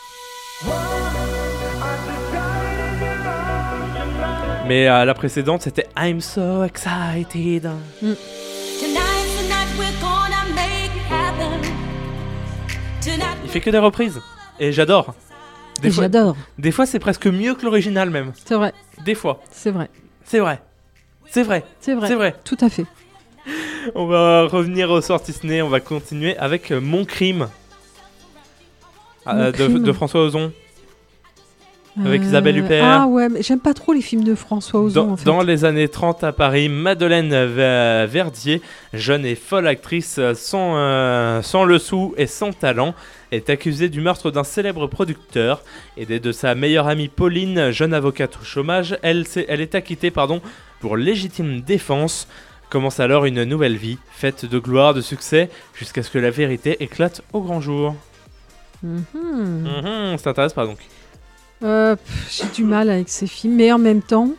Mais la précédente c'était I'm so excited. Il fait que des reprises et j'adore. J'adore. Des fois c'est presque mieux que l'original même. C'est vrai. Des fois. C'est vrai. C'est vrai. C'est vrai. C'est vrai. C'est vrai. Tout à fait. On va revenir aux sorties ciné, on va continuer avec Mon Crime. De François Ozon. Avec Isabelle Huppert. Ah ouais, mais j'aime pas trop les films de François Ozon en fait. Dans les années 30 à Paris, Madeleine Verdier, jeune et folle actrice sans le sou et sans talent, est accusée du meurtre d'un célèbre producteur. Aidée de sa meilleure amie Pauline, jeune avocate au chômage, elle est acquittée pour légitime défense. Commence alors une nouvelle vie, faite de gloire, de succès, jusqu'à ce que la vérité éclate au grand jour. Ça t'intéresse pas donc? J'ai du mal avec ces films, mais en même temps,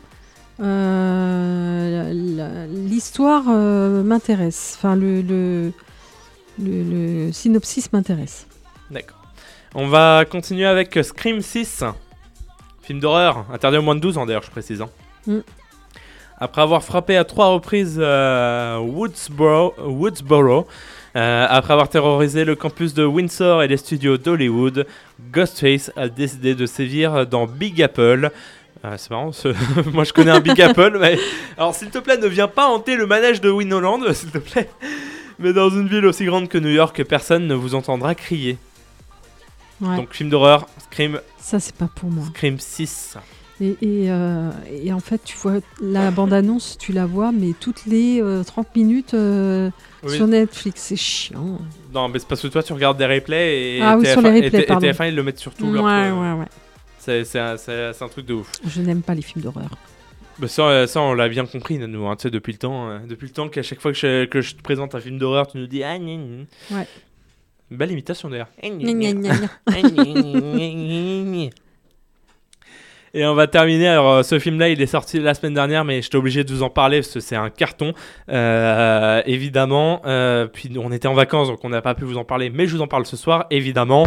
l'histoire m'intéresse. Enfin, le synopsis m'intéresse. D'accord. On va continuer avec Scream 6, film d'horreur, interdit aux moins de 12 ans d'ailleurs, je précise. Après avoir frappé à 3 reprises Woodsboro, après avoir terrorisé le campus de Windsor et les studios d'Hollywood, Ghostface a décidé de sévir dans Big Apple. C'est marrant, moi je connais un Big Apple, mais... Alors s'il te plaît, ne viens pas hanter le manège de Winoland, s'il te plaît. Mais dans une ville aussi grande que New York, personne ne vous entendra crier. Ouais. Donc film d'horreur, Scream... Ça c'est pas pour moi. Scream 6. Et en fait, tu vois, la bande-annonce, tu la vois, mais toutes les 30 minutes sur Netflix, c'est chiant. Non, mais c'est parce que toi, tu regardes des replays et sur les replays, et TF1, ils le mettent sur tout leur... Ouais. C'est un truc de ouf. Je n'aime pas les films d'horreur. Bah ça, on l'a bien compris, nous, hein, tu sais, depuis le temps qu'à chaque fois que je te présente un film d'horreur, tu nous dis... Ah, ouais. Belle imitation, d'ailleurs. Et on va terminer, alors ce film-là il est sorti la semaine dernière mais j'étais obligé de vous en parler parce que c'est un carton évidemment, puis on était en vacances donc on n'a pas pu vous en parler mais je vous en parle ce soir évidemment.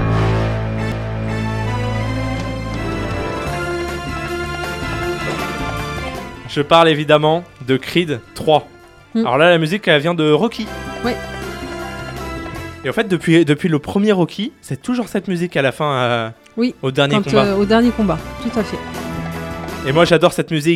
Je parle évidemment de Creed 3. Alors là la musique elle vient de Rocky. Ouais. Et en fait depuis le premier Rocky c'est toujours cette musique à la fin. Oui, au dernier combat. Au dernier combat, tout à fait. Et moi j'adore cette musique.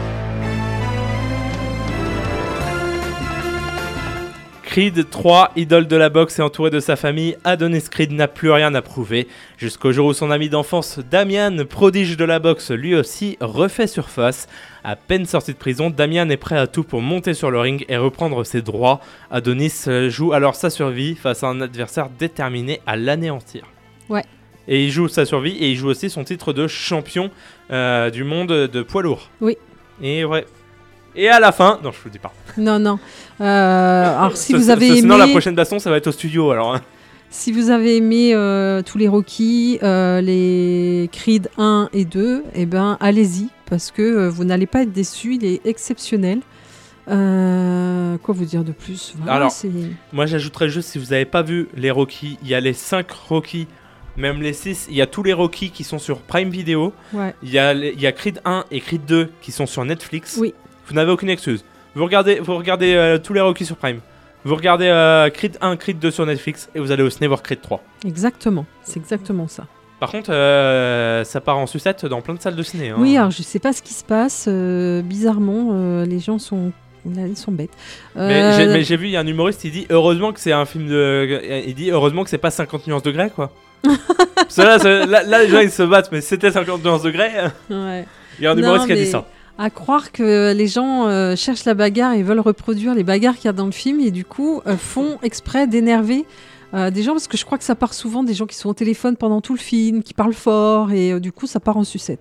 Creed 3, idole de la boxe et entouré de sa famille, Adonis Creed n'a plus rien à prouver. Jusqu'au jour où son ami d'enfance Damian, prodige de la boxe, lui aussi refait surface. À peine sorti de prison, Damian est prêt à tout pour monter sur le ring et reprendre ses droits. Adonis joue alors sa survie face à un adversaire déterminé à l'anéantir. Ouais. Et il joue sa survie et il joue aussi son titre de champion du monde de poids lourd. Oui. Et ouais. Et à la fin... Non, je vous dis pas. Non. Alors si vous avez aimé... Sinon la prochaine baston, ça va être au studio alors. Si vous avez aimé tous les Rocky, les Creed 1 et 2, eh ben allez-y. Parce que vous n'allez pas être déçus, il est exceptionnel. Quoi vous dire de plus? Voilà, alors, moi j'ajouterais juste, si vous n'avez pas vu les Rocky, il y a les 5 Rocky... Même les 6, il y a tous les Rocky qui sont sur Prime Video. Ouais. Il y a Creed 1 et Creed 2 qui sont sur Netflix. Oui. Vous n'avez aucune excuse. Vous regardez tous les Rocky sur Prime. Vous regardez Creed 1, Creed 2 sur Netflix et vous allez au ciné voir Creed 3. Exactement, c'est exactement ça. Par contre, ça part en sucette dans plein de salles de ciné. Hein. Oui, alors je sais pas ce qui se passe. Bizarrement, les gens sont... Ils sont bêtes. Mais j'ai vu, il y a un humoriste, il dit heureusement que c'est un film de... Il dit heureusement que c'est pas 50 nuances degrés, quoi. là, les gens ils se battent, mais c'était 50 nuances degrés. Ouais. Il y a un humoriste qui a dit ça. À croire que les gens cherchent la bagarre et veulent reproduire les bagarres qu'il y a dans le film et du coup font exprès d'énerver des gens parce que je crois que ça part souvent des gens qui sont au téléphone pendant tout le film, qui parlent fort et du coup ça part en sucette.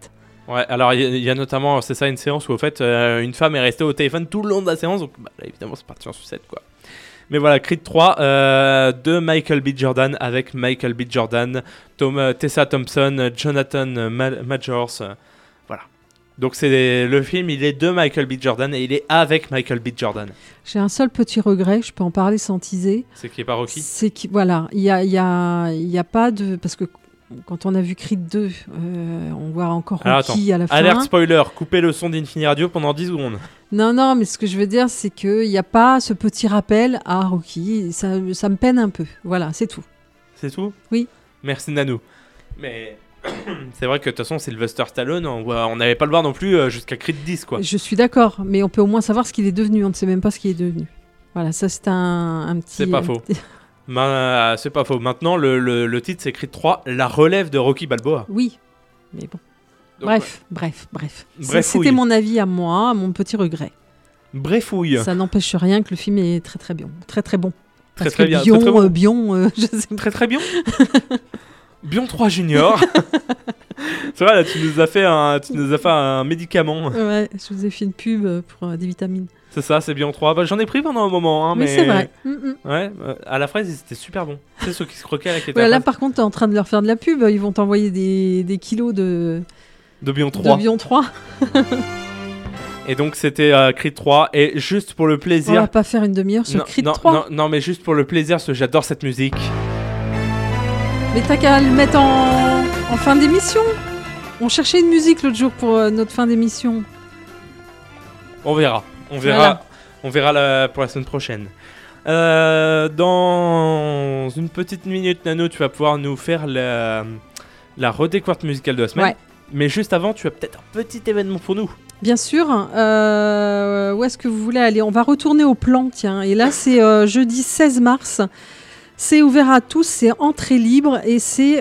Ouais, alors il y a notamment, c'est ça, une séance où au fait une femme est restée au téléphone tout le long de la séance, donc bah, là, évidemment c'est parti en sucette quoi. Mais voilà, Creed 3 de Michael B. Jordan avec Michael B. Jordan, Tessa Thompson, Jonathan Majors, voilà. Donc le film, il est de Michael B. Jordan et il est avec Michael B. Jordan. J'ai un seul petit regret, je peux en parler sans teaser. C'est qu'il n'est pas Rocky. C'est qu'il voilà, il y a pas de parce que quand on a vu Creed 2, on voit encore Rocky à la fin. Alerte spoiler, coupez le son d'Infini Radio pendant 10 secondes. Non, mais ce que je veux dire, c'est qu'il n'y a pas ce petit rappel à Rocky. Ça me peine un peu. Voilà, c'est tout. C'est tout ? Oui. Merci Nanou. Mais c'est vrai que de toute façon, Sylvester Stallone, on n'allait pas le voir non plus jusqu'à Creed 10, quoi. Je suis d'accord, mais on peut au moins savoir ce qu'il est devenu. On ne sait même pas ce qu'il est devenu. Voilà, ça c'est un petit... C'est pas faux. C'est pas faux. Maintenant, le titre, c'est Creed 3, la relève de Rocky Balboa. Oui, mais bon. Donc, bref. Brefouille. C'était mon avis à moi, mon petit regret. Brefouille. Ça n'empêche rien que le film est très très bon. Très très bon. Très très bien. Bion, très, très bon. Bion, je sais pas. Très très bien. Bion 3 Junior. C'est vrai, là, tu nous as fait un médicament. Ouais, je vous ai fait une pub pour des vitamines. C'est ça, c'est Bion 3. Bah, j'en ai pris pendant un moment. Hein, mais c'est vrai. Ouais, à la fraise, c'était super bon. C'est ceux qui se croquaient avec les ouais, là, par contre, t'es en train de leur faire de la pub. Ils vont t'envoyer des kilos de Bion 3. De Bion 3. Et donc, c'était Creed 3. Et juste pour le plaisir... On va pas faire une demi-heure sur Creed 3. Non, mais juste pour le plaisir, parce que j'adore cette musique. Mais t'as qu'à le mettre en fin d'émission. On cherchait une musique l'autre jour pour notre fin d'émission. On verra. Voilà. On verra pour la semaine prochaine. Dans une petite minute, Nano, tu vas pouvoir nous faire la redécouverte musicale de la semaine. Ouais. Mais juste avant, tu as peut-être un petit événement pour nous. Bien sûr. Où est-ce que vous voulez aller ? On va retourner au plan, tiens. Et là, c'est jeudi 16 mars. C'est ouvert à tous, c'est entrée libre. Et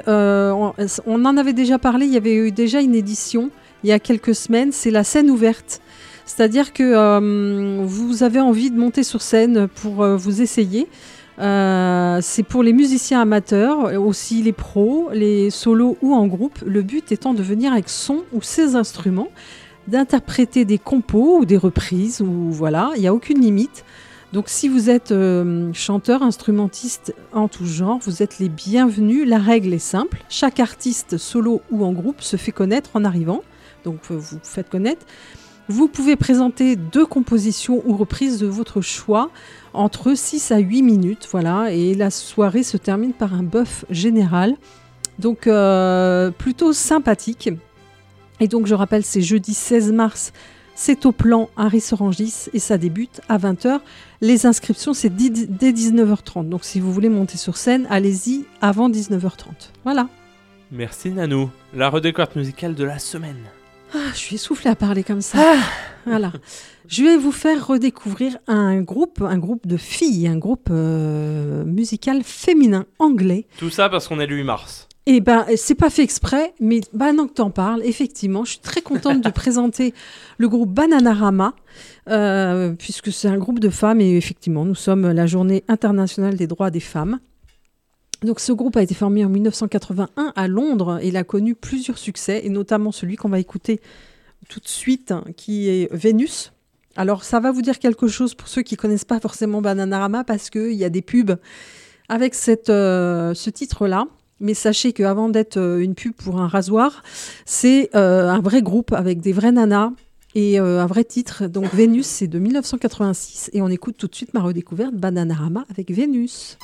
on en avait déjà parlé, il y avait eu déjà une édition il y a quelques semaines. C'est la scène ouverte. C'est-à-dire que vous avez envie de monter sur scène pour vous essayer. C'est pour les musiciens amateurs, aussi les pros, les solos ou en groupe. Le but étant de venir avec son ou ses instruments, d'interpréter des compos ou des reprises. Ou voilà, il n'y a aucune limite. Donc si vous êtes chanteur, instrumentiste en tout genre, vous êtes les bienvenus. La règle est simple. Chaque artiste solo ou en groupe se fait connaître en arrivant. Donc vous vous faites connaître. Vous pouvez présenter 2 compositions ou reprises de votre choix entre 6 à 8 minutes. Voilà, et la soirée se termine par un bœuf général. Donc plutôt sympathique. Et donc je rappelle, c'est jeudi 16 mars. C'est au plan à Rissorangis et ça débute à 20h. Les inscriptions, c'est dès 19h30. Donc si vous voulez monter sur scène, allez-y avant 19h30. Voilà. Merci Nanou. La redécouverte musicale de la semaine. Je suis essoufflée à parler comme ça. Voilà. Je vais vous faire redécouvrir un groupe de filles, un groupe musical féminin anglais. Tout ça parce qu'on est le 8 mars. Eh ben, c'est pas fait exprès, mais maintenant que t'en parles, effectivement, je suis très contente de présenter le groupe Bananarama, puisque c'est un groupe de femmes et effectivement, nous sommes la Journée internationale des droits des femmes. Donc, ce groupe a été formé en 1981 à Londres et il a connu plusieurs succès, et notamment celui qu'on va écouter tout de suite, qui est Vénus. Alors, ça va vous dire quelque chose pour ceux qui connaissent pas forcément Bananarama, parce qu'il y a des pubs avec ce titre-là. Mais sachez qu'avant d'être une pub pour un rasoir, c'est un vrai groupe avec des vraies nanas et un vrai titre. Donc Vénus, c'est de 1986. Et on écoute tout de suite ma redécouverte Bananarama avec Vénus.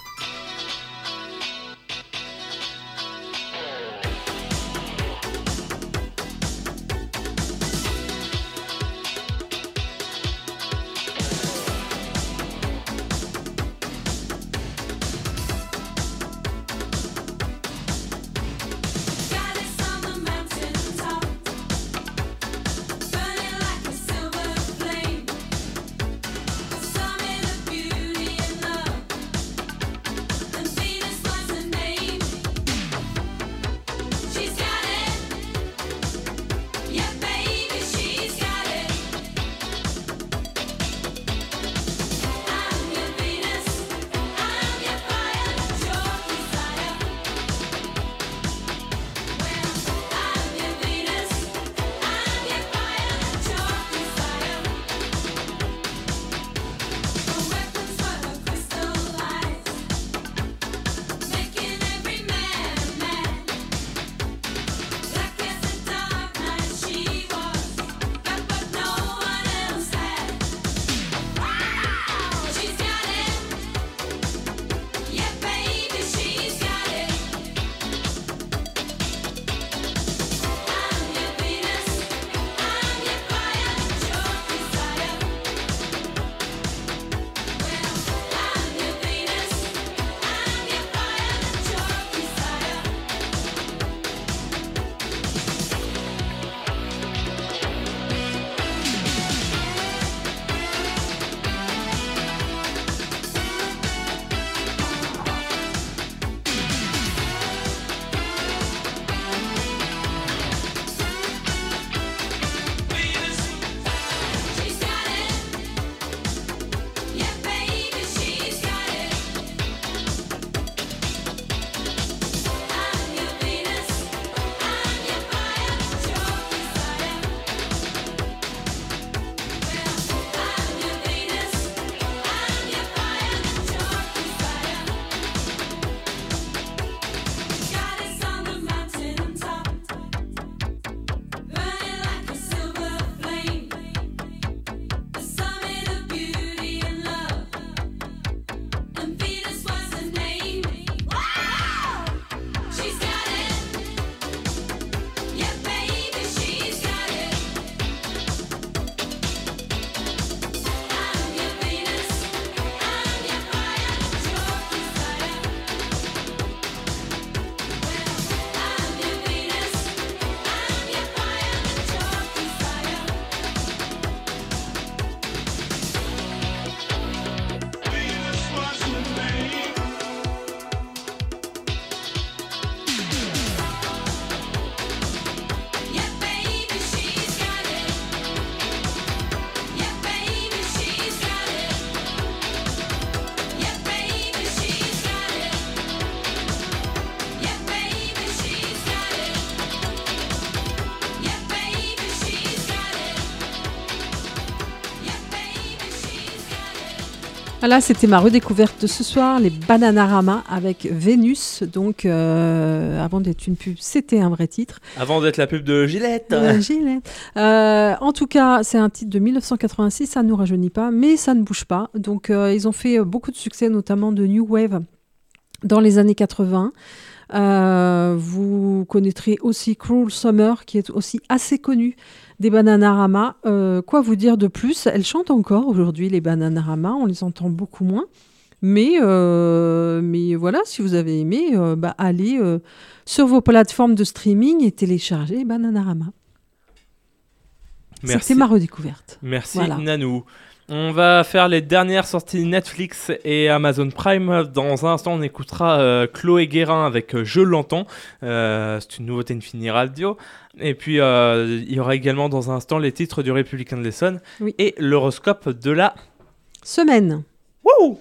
Voilà, c'était ma redécouverte de ce soir, les Bananarama avec Vénus. Donc, avant d'être une pub, c'était un vrai titre. Avant d'être la pub de Gillette. Gillette. En tout cas, c'est un titre de 1986, ça ne nous rajeunit pas, mais ça ne bouge pas. Donc, ils ont fait beaucoup de succès, notamment de New Wave dans les années 80. Vous connaîtrez aussi Cruel Summer, qui est aussi assez connu des Bananarama. Quoi vous dire de plus? Elles chantent encore aujourd'hui, les Bananarama. On les entend beaucoup moins. Mais voilà, si vous avez aimé, allez sur vos plateformes de streaming et téléchargez Bananarama. Merci. C'était ma redécouverte. Merci, voilà. Nanou. On va faire les dernières sorties Netflix et Amazon Prime. Dans un instant, on écoutera Chloé Guérin avec Je l'entends. C'est une nouveauté Infini Radio. Et puis, il y aura également dans un instant les titres du Républicain de l'Essonne et l'horoscope de la semaine. Wouh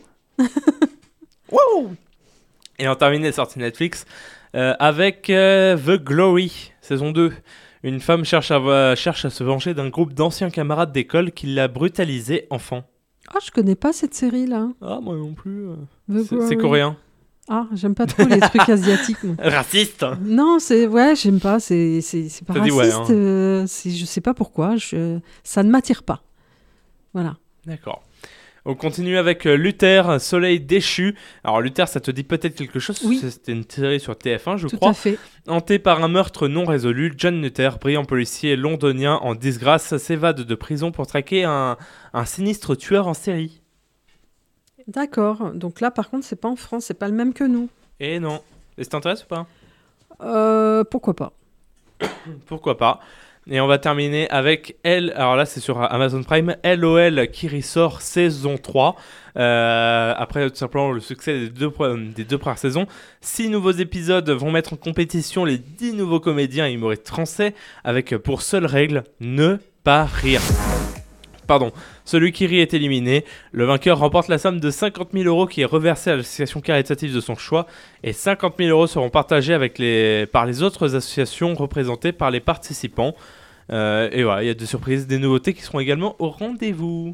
Wouh Et on termine les sorties Netflix avec The Glory, saison 2. Une femme cherche à se venger d'un groupe d'anciens camarades d'école qui l'a brutalisé enfant. Ah, je connais pas cette série-là. Ah, moi non plus. C'est coréen. Ah, j'aime pas trop les trucs asiatiques. Raciste. Non, j'aime pas. C'est pas raciste. Ouais, hein. Je sais pas pourquoi. Ça ne m'attire pas. Voilà. D'accord. On continue avec Luther, Soleil déchu. Alors Luther, ça te dit peut-être quelque chose? Oui. C'était une série sur TF1, je crois. Tout à fait. Hanté par un meurtre non résolu, John Luther, brillant policier londonien en disgrâce, s'évade de prison pour traquer un sinistre tueur en série. D'accord. Donc là, par contre, c'est pas en France, c'est pas le même que nous. Et non. Et ça t'intéresse ou pas? Pourquoi pas? Pourquoi pas? Et on va terminer avec alors là c'est sur Amazon Prime, LOL qui ressort saison 3. Après tout simplement le succès des deux premières saisons. 6 nouveaux épisodes vont mettre en compétition les 10 nouveaux comédiens et humoristes français avec pour seule règle, ne pas rire. Pardon, celui qui rit est éliminé. Le vainqueur remporte la somme de 50 000 € qui est reversée à l'association caritative de son choix. Et 50 000 € seront partagés par les autres associations représentées par les participants. Et voilà, il y a des surprises, des nouveautés qui seront également au rendez-vous.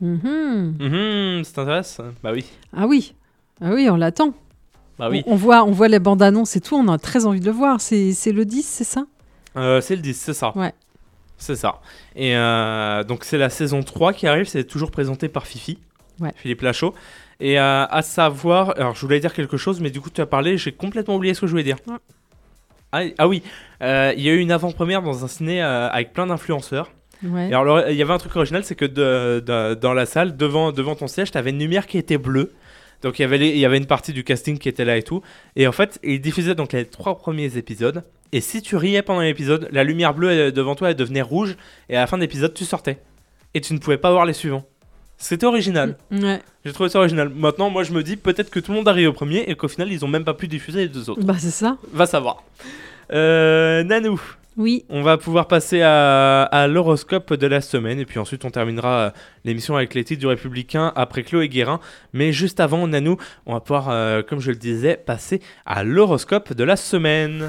Ça t'intéresse? Bah oui. Ah oui, on l'attend. Bah oui. On voit les bandes annonces et tout, on a très envie de le voir. C'est le 10, c'est ça? C'est le 10, c'est ça. Ouais. C'est ça. Et donc c'est la saison 3 qui arrive, c'est toujours présenté par Fifi, Philippe Lachaud. Et à savoir, alors je voulais dire quelque chose, mais du coup tu as parlé, j'ai complètement oublié ce que je voulais dire. Ouais. Ah oui, il y a eu une avant-première dans un ciné avec plein d'influenceurs. Ouais. Et alors il y avait un truc original, c'est que dans la salle, devant ton siège, tu avais une lumière qui était bleue. Donc il y avait une partie du casting qui était là et tout. Et en fait, ils diffusaient donc les 3 premiers épisodes. Et si tu riais pendant l'épisode, la lumière bleue devant toi elle devenait rouge. Et à la fin de l'épisode, tu sortais. Et tu ne pouvais pas voir les suivants. C'était original. Ouais. J'ai trouvé ça original. Maintenant, moi je me dis peut-être que tout le monde arrive au premier et qu'au final, ils ont même pas pu diffuser les 2 autres. Bah c'est ça. Va savoir. Nanou. Oui. On va pouvoir passer à l'horoscope de la semaine et puis ensuite on terminera l'émission avec les titres du Républicain après Chloé Guérin. Mais juste avant, Nanou, on va pouvoir, comme je le disais, passer à l'horoscope de la semaine.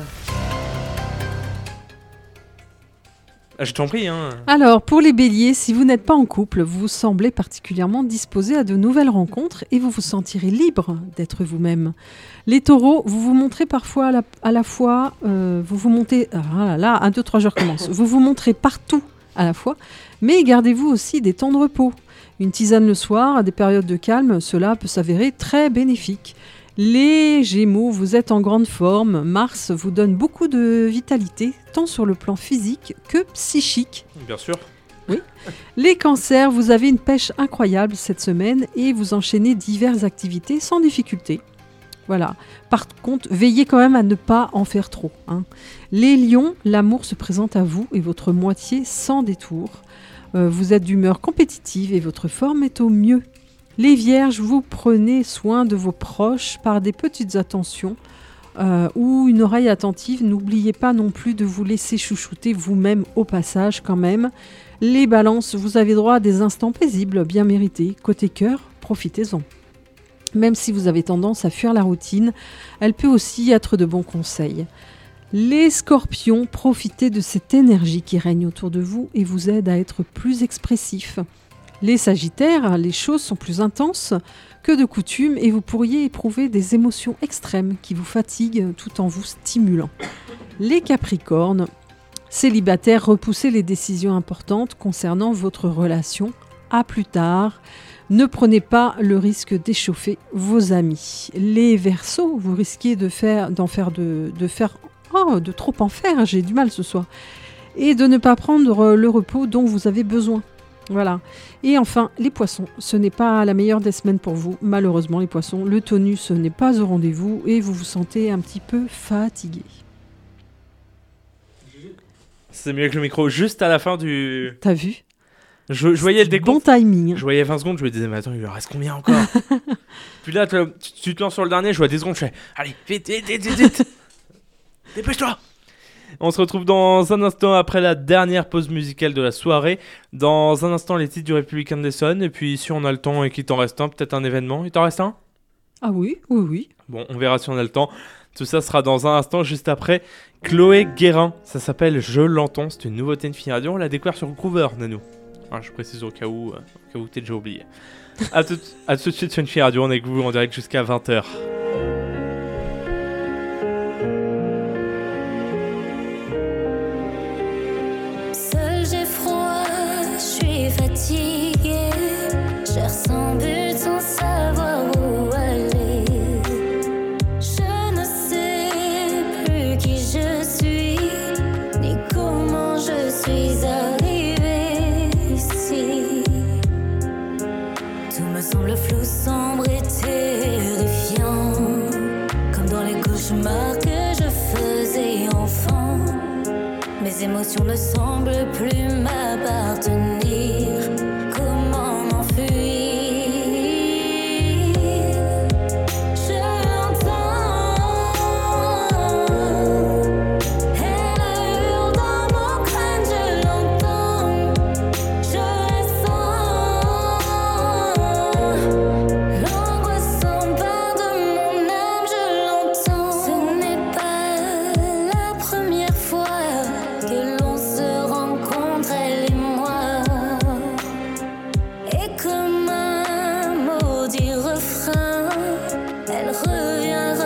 Je t'en prie. Alors, pour les béliers, si vous n'êtes pas en couple, vous semblez particulièrement disposé à de nouvelles rencontres et vous vous sentirez libre d'être vous-même. Les taureaux, vous vous montrez parfois à la fois, vous vous montez... Ah là là, 1, 2, 3, je recommence. Vous vous montrez partout à la fois, mais gardez-vous aussi des temps de repos. Une tisane le soir, à des périodes de calme, cela peut s'avérer très bénéfique. Les Gémeaux, vous êtes en grande forme. Mars vous donne beaucoup de vitalité, tant sur le plan physique que psychique. Bien sûr. Oui. Les Cancers, vous avez une pêche incroyable cette semaine et vous enchaînez diverses activités sans difficulté. Voilà. Par contre, veillez quand même à ne pas en faire trop. Les Lions, l'amour se présente à vous et votre moitié sans détour. Vous êtes d'humeur compétitive et votre forme est au mieux. Les Vierges, vous prenez soin de vos proches par des petites attentions ou une oreille attentive. N'oubliez pas non plus de vous laisser chouchouter vous-même au passage quand même. Les Balances, vous avez droit à des instants paisibles, bien mérités. Côté cœur, profitez-en. Même si vous avez tendance à fuir la routine, elle peut aussi être de bons conseils. Les Scorpions, profitez de cette énergie qui règne autour de vous et vous aide à être plus expressif. Les Sagittaires, les choses sont plus intenses que de coutume et vous pourriez éprouver des émotions extrêmes qui vous fatiguent tout en vous stimulant. Les Capricornes, célibataires, repoussez les décisions importantes concernant votre relation à plus tard. Ne prenez pas le risque d'échauffer vos amis. Les Verseaux, vous risquez de trop en faire, j'ai du mal ce soir, et de ne pas prendre le repos dont vous avez besoin. Voilà. Et enfin, les Poissons, ce n'est pas la meilleure des semaines pour vous. Malheureusement, les Poissons, le tonus n'est pas au rendez-vous et vous vous sentez un petit peu fatigué. C'est mieux que le micro juste à la fin du... T'as vu ? Je voyais le décompte. Bon timing. Je voyais 20 secondes, je me disais, mais attends, il lui reste combien encore? Puis là, tu te lances sur le dernier, je vois 10 secondes, je fais, allez, vite. Dépêche-toi. On se retrouve dans un instant après la dernière pause musicale de la soirée. Dans un instant, les titres du Républicain d'Essonne. Et puis, si on a le temps et qu'il t'en reste un, peut-être un événement. Il t'en reste un? Ah oui. Bon, on verra si on a le temps. Tout ça sera dans un instant, juste après Chloé Guérin. Ça s'appelle Je l'entends. C'est une nouveauté de Fini Radio. On l'a découvert sur Groover, Nanou. Ah, je précise au cas où t'es déjà oublié. À tout de suite sur Fini Radio. On est avec vous en direct jusqu'à 20h. Fatiguée, cherche sans but, sans savoir où aller. Je ne sais plus qui je suis, ni comment je suis arrivée ici. Tout me semble flou, sombre et terrifiant, comme dans les cauchemars que je faisais enfant. Mes émotions ne semblent plus m'appartenir. Comment m'enfuir? Je l'entends. Elle hurle dans mon crâne, je l'entends. Je la sens. L'angoisse s'empare de mon âme, je l'entends. Ce n'est pas la première fois que l'on se rencontre, elle et moi. Et comme un maudit refrain, elle revient.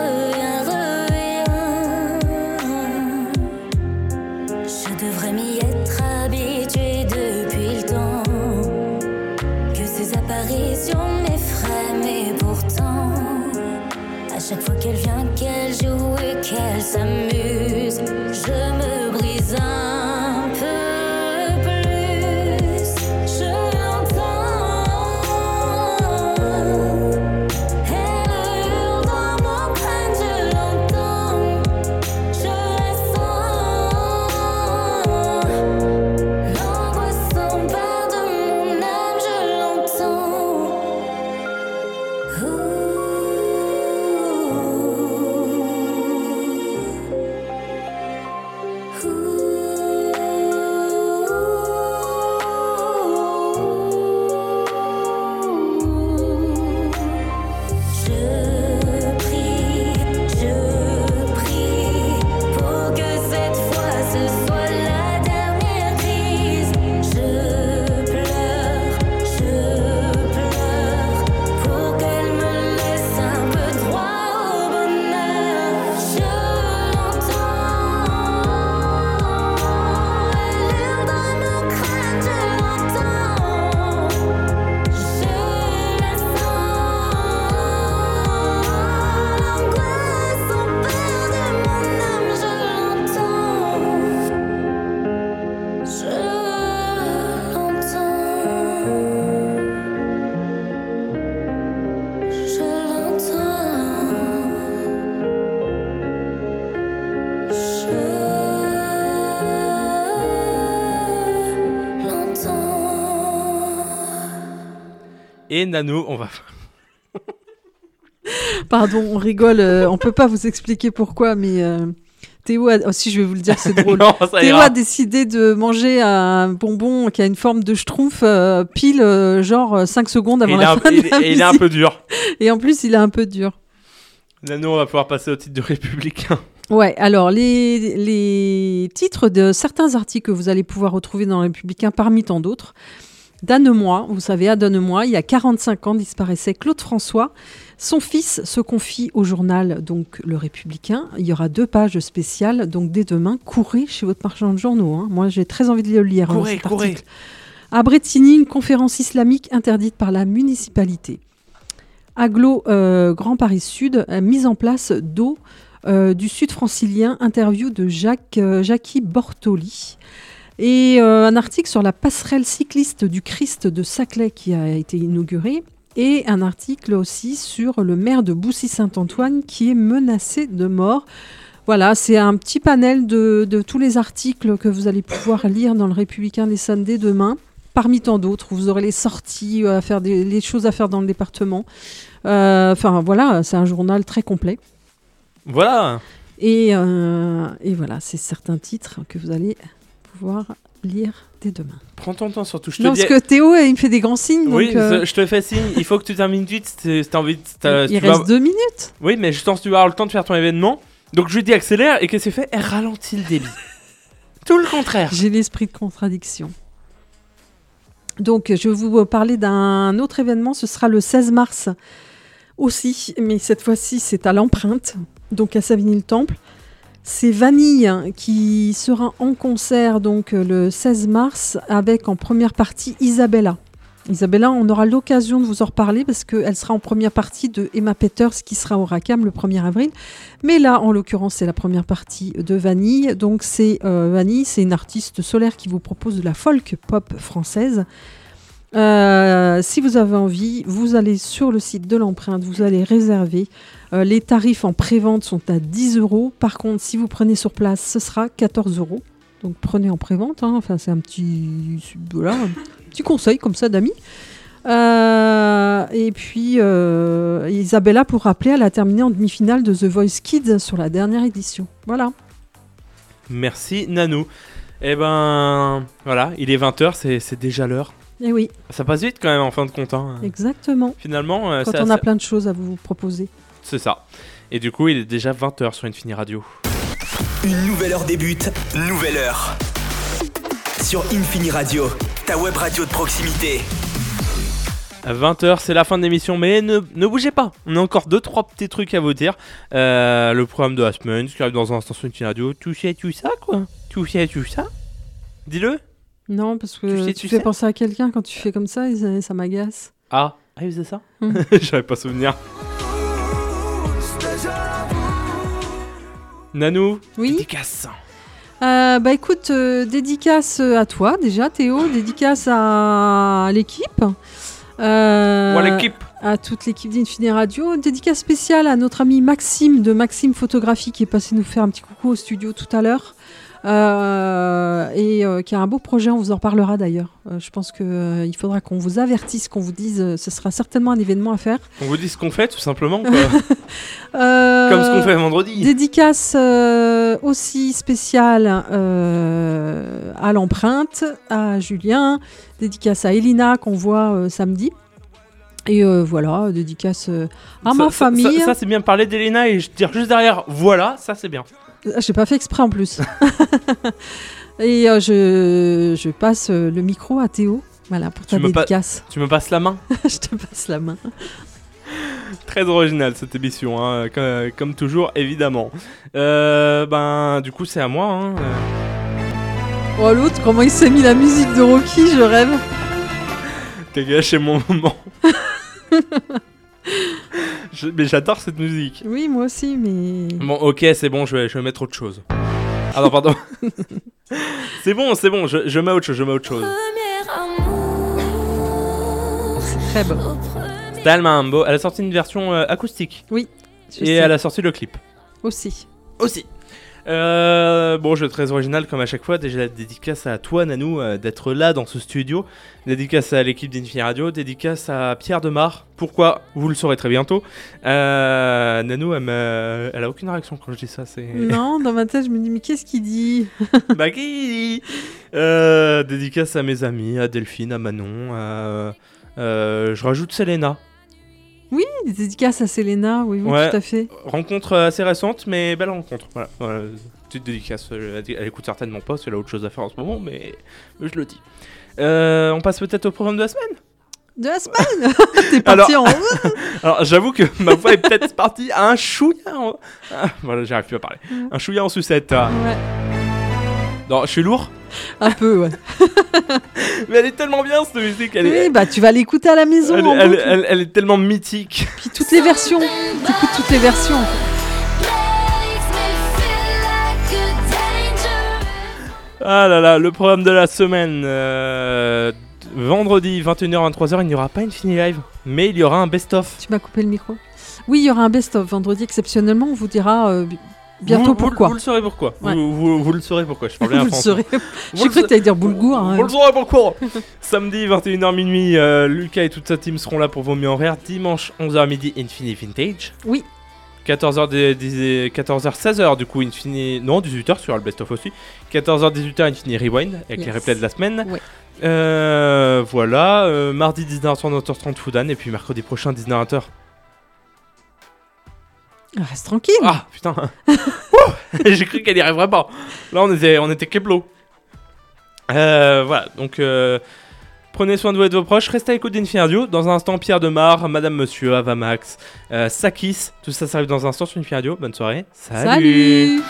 Je devrais m'y être habituée depuis le temps que ces apparitions m'effraient, mais pourtant à chaque fois qu'elle vient, qu'elle joue et qu'elle s'amuse, je me brise un peu plus. Je l'entends. Elle hurle dans mon crâne, je l'entends. Je la sens. L'angoisse s'empare de mon âme, je l'entends. Je prie pour que cette fois ce soit la dernière crise. Je pleure pour qu'elle me laisse un peu droit au bonheur. Je l'entends. Elle hurle dans mon crâne, je l'entends. Je la sens. L'angoisse s'empare de mon âme, je l'entends. Je l'entends. Et Nano, on va... Pardon, on rigole, on peut pas vous expliquer pourquoi, mais Théo a... Oh, si, je vais vous le dire, c'est drôle. Non, ça Théo ira. a décidé de manger un bonbon qui a une forme de schtroumpf pile genre 5 secondes avant la fin de la il est un musique. peu dur. Et en plus, il est un peu dur. Nano, on va pouvoir passer au titre du Républicain. Ouais, alors les titres de certains articles que vous allez pouvoir retrouver dans le Républicain parmi tant d'autres. d'Annemois. Vous savez, à Dannemois, il y a 45 ans, disparaissait Claude François. Son fils se confie au journal, donc Le Républicain. Il y aura 2 pages spéciales, donc dès demain, courez chez votre marchand de journaux. Hein. Moi, j'ai très envie de le lire. Courez. Article. À Bretigny, une conférence islamique interdite par la municipalité. Aglo Grand Paris Sud, mise en place d'eau du Sud francilien, interview de Jackie Bortoli. Et un article sur la passerelle cycliste du Christ de Saclay qui a été inaugurée. Et un article aussi sur le maire de Boussy-Saint-Antoine qui est menacé de mort. Voilà, c'est un petit panel de tous les articles que vous allez pouvoir lire dans le Républicain d'Essonne dès demain. Parmi tant d'autres, vous aurez les sorties, les choses à faire dans le département. Enfin voilà, c'est un journal très complet. Voilà. Et voilà, c'est certains titres que vous allez pouvoir lire dès demain. Prends ton temps surtout. Parce que Théo, il me fait des grands signes. Oui, donc, je te fais signe. Il faut que tu termines vite. Si t'as envie il reste 2 minutes. Oui, mais je pense que tu vas avoir le temps de faire ton événement. Donc je lui dis accélère et qu'est-ce qu'elle fait ? Elle ralentit le débit. Tout le contraire. J'ai l'esprit de contradiction. Donc je vais vous parler d'un autre événement. Ce sera le 16 mars aussi. Mais cette fois-ci, c'est à l'Empreinte. Donc à Savigny-le-Temple. C'est Vanille qui sera en concert donc le 16 mars avec en première partie Isabella. Isabella, on aura l'occasion de vous en reparler parce qu'elle sera en première partie de Emma Peters qui sera au Racam le 1er avril. Mais là, en l'occurrence, c'est la première partie de Vanille. Donc Vanille, c'est une artiste solaire qui vous propose de la folk pop française. Si vous avez envie, vous allez sur le site de l'Empreinte, vous allez réserver. Les tarifs en pré-vente sont à 10 €. Par contre, si vous prenez sur place, ce sera 14 €. Donc prenez en pré-vente. Hein. Enfin, c'est un petit conseil comme ça d'amis. Et puis, Isabella, pour rappeler, elle a terminé en demi-finale de The Voice Kids sur la dernière édition. Voilà. Merci Nanou. Eh ben, voilà, il est 20h, c'est déjà l'heure. Et oui. Ça passe vite quand même en fin de compte. Hein. Exactement. Finalement, quand on a plein de choses à vous proposer. C'est ça. Et du coup, il est déjà 20h sur Infini Radio. Une nouvelle heure débute, nouvelle heure. Sur Infini Radio, ta web radio de proximité. À 20h, c'est la fin de l'émission, mais ne bougez pas. On a encore 2-3 petits trucs à vous dire. Le programme de la semaine, ce qui arrive dans un instant sur Infini Radio. Tu sais ça, quoi ? Tu sais ça ? Dis-le. Non, parce que tu fais penser à quelqu'un quand tu fais comme ça et ça m'agace. Ah, il faisait ça ? J'avais pas souvenir. Nanou, oui. Dédicace. Écoute, dédicace à toi déjà, Théo. Dédicace à l'équipe. À toute l'équipe d'Infini Radio. Dédicace spéciale à notre ami Maxime de Maxime Photographie qui est passé nous faire un petit coucou au studio tout à l'heure. Et qui a un beau projet, on vous en reparlera d'ailleurs. Je pense qu'il faudra qu'on vous avertisse, qu'on vous dise, ce sera certainement un événement à faire. On vous dit ce qu'on fait tout simplement, quoi. Comme ce qu'on fait vendredi. Dédicace aussi spéciale à l'Empreinte, à Julien, dédicace à Elina qu'on voit samedi. Et voilà, dédicace à ma famille. Ça c'est bien parler d'Elina et je dire juste derrière, voilà, ça c'est bien. J'ai pas fait exprès en plus. Et je passe le micro à Théo, voilà, pour ta dédicace. Tu me passes la main. Je te passe la main. Très original cette émission, hein, comme toujours, évidemment. Du coup, c'est à moi. Hein. Oh, l'autre, comment il s'est mis la musique de Rocky, je rêve. T'as gâché mon moment. Mais j'adore cette musique. Oui, moi aussi, mais... Bon, ok, c'est bon, je vais mettre autre chose. Ah non, pardon. c'est bon, je mets autre chose. C'est très beau. C'est tellement beau. Elle a sorti une version acoustique. Oui. Et elle a sorti le clip. Aussi. Bon, jeu très original comme à chaque fois. Déjà, dédicace à toi, Nanou, d'être là dans ce studio. Dédicace à l'équipe d'Infini Radio. Dédicace à Pierre Demar. Pourquoi ? Vous le saurez très bientôt. Nanou, elle a aucune réaction quand je dis ça. Non, dans ma tête, je me dis, mais qu'est-ce qu'il dit ? Bah, qui dit ? Dédicace à mes amis, à Delphine, à Manon. Je rajoute Selena. Oui, des dédicaces à Selena, oui, ouais, tout à fait. Rencontre assez récente, mais belle rencontre. Voilà, petite dédicace. Elle écoute certainement pas, parce qu'elle a autre chose à faire en ce moment, mais je le dis. On passe peut-être au programme de la semaine. De la semaine. T'es parti Alors, j'avoue que ma voix est peut-être partie à un chouïa en... voilà, j'arrive plus à parler. Un chouïa en sucette. Ouais. Non, je suis lourd. Un peu, ouais. Mais elle est tellement bien cette musique. Oui, bah tu vas l'écouter à la maison. Elle est tellement mythique. Puis toutes les versions. T'écoutes toutes les versions. Ah là là, le programme de la semaine. Vendredi 21h-23h, il n'y aura pas Infini Live, mais il y aura un best-of. Tu m'as coupé le micro. Oui, il y aura un best-of vendredi exceptionnellement. On vous dira bientôt pourquoi. Vous le saurez pourquoi. Ouais. Vous le saurez pourquoi. Je parle bien Vous le français. saurez. J'ai cru que t'allais dire boulgour. Hein. Vous le saurez pourquoi. Samedi 21h minuit, Lucas et toute sa team seront là pour Vaut mieux en rire. Dimanche 11h midi, Infini Vintage. Oui. 16h du coup Infini... Non, 18h sur le best-of aussi. 14h 18h Infini Rewind avec les replays de la semaine. Ouais. Voilà. Mardi 19h 20h30 Foudan. Et puis mercredi prochain 19h. Reste tranquille. Ah putain. J'ai cru qu'elle y arriverait pas. Là on était keblo. Voilà donc prenez soin de vous et de vos proches. Restez à l'écoute d'Infini Radio. Dans un instant Pierre Demar, Madame Monsieur, Avamax, Sakis. Tout ça arrive dans un instant sur Infinity Radio. Bonne soirée. Salut.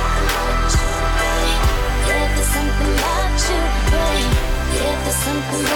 Something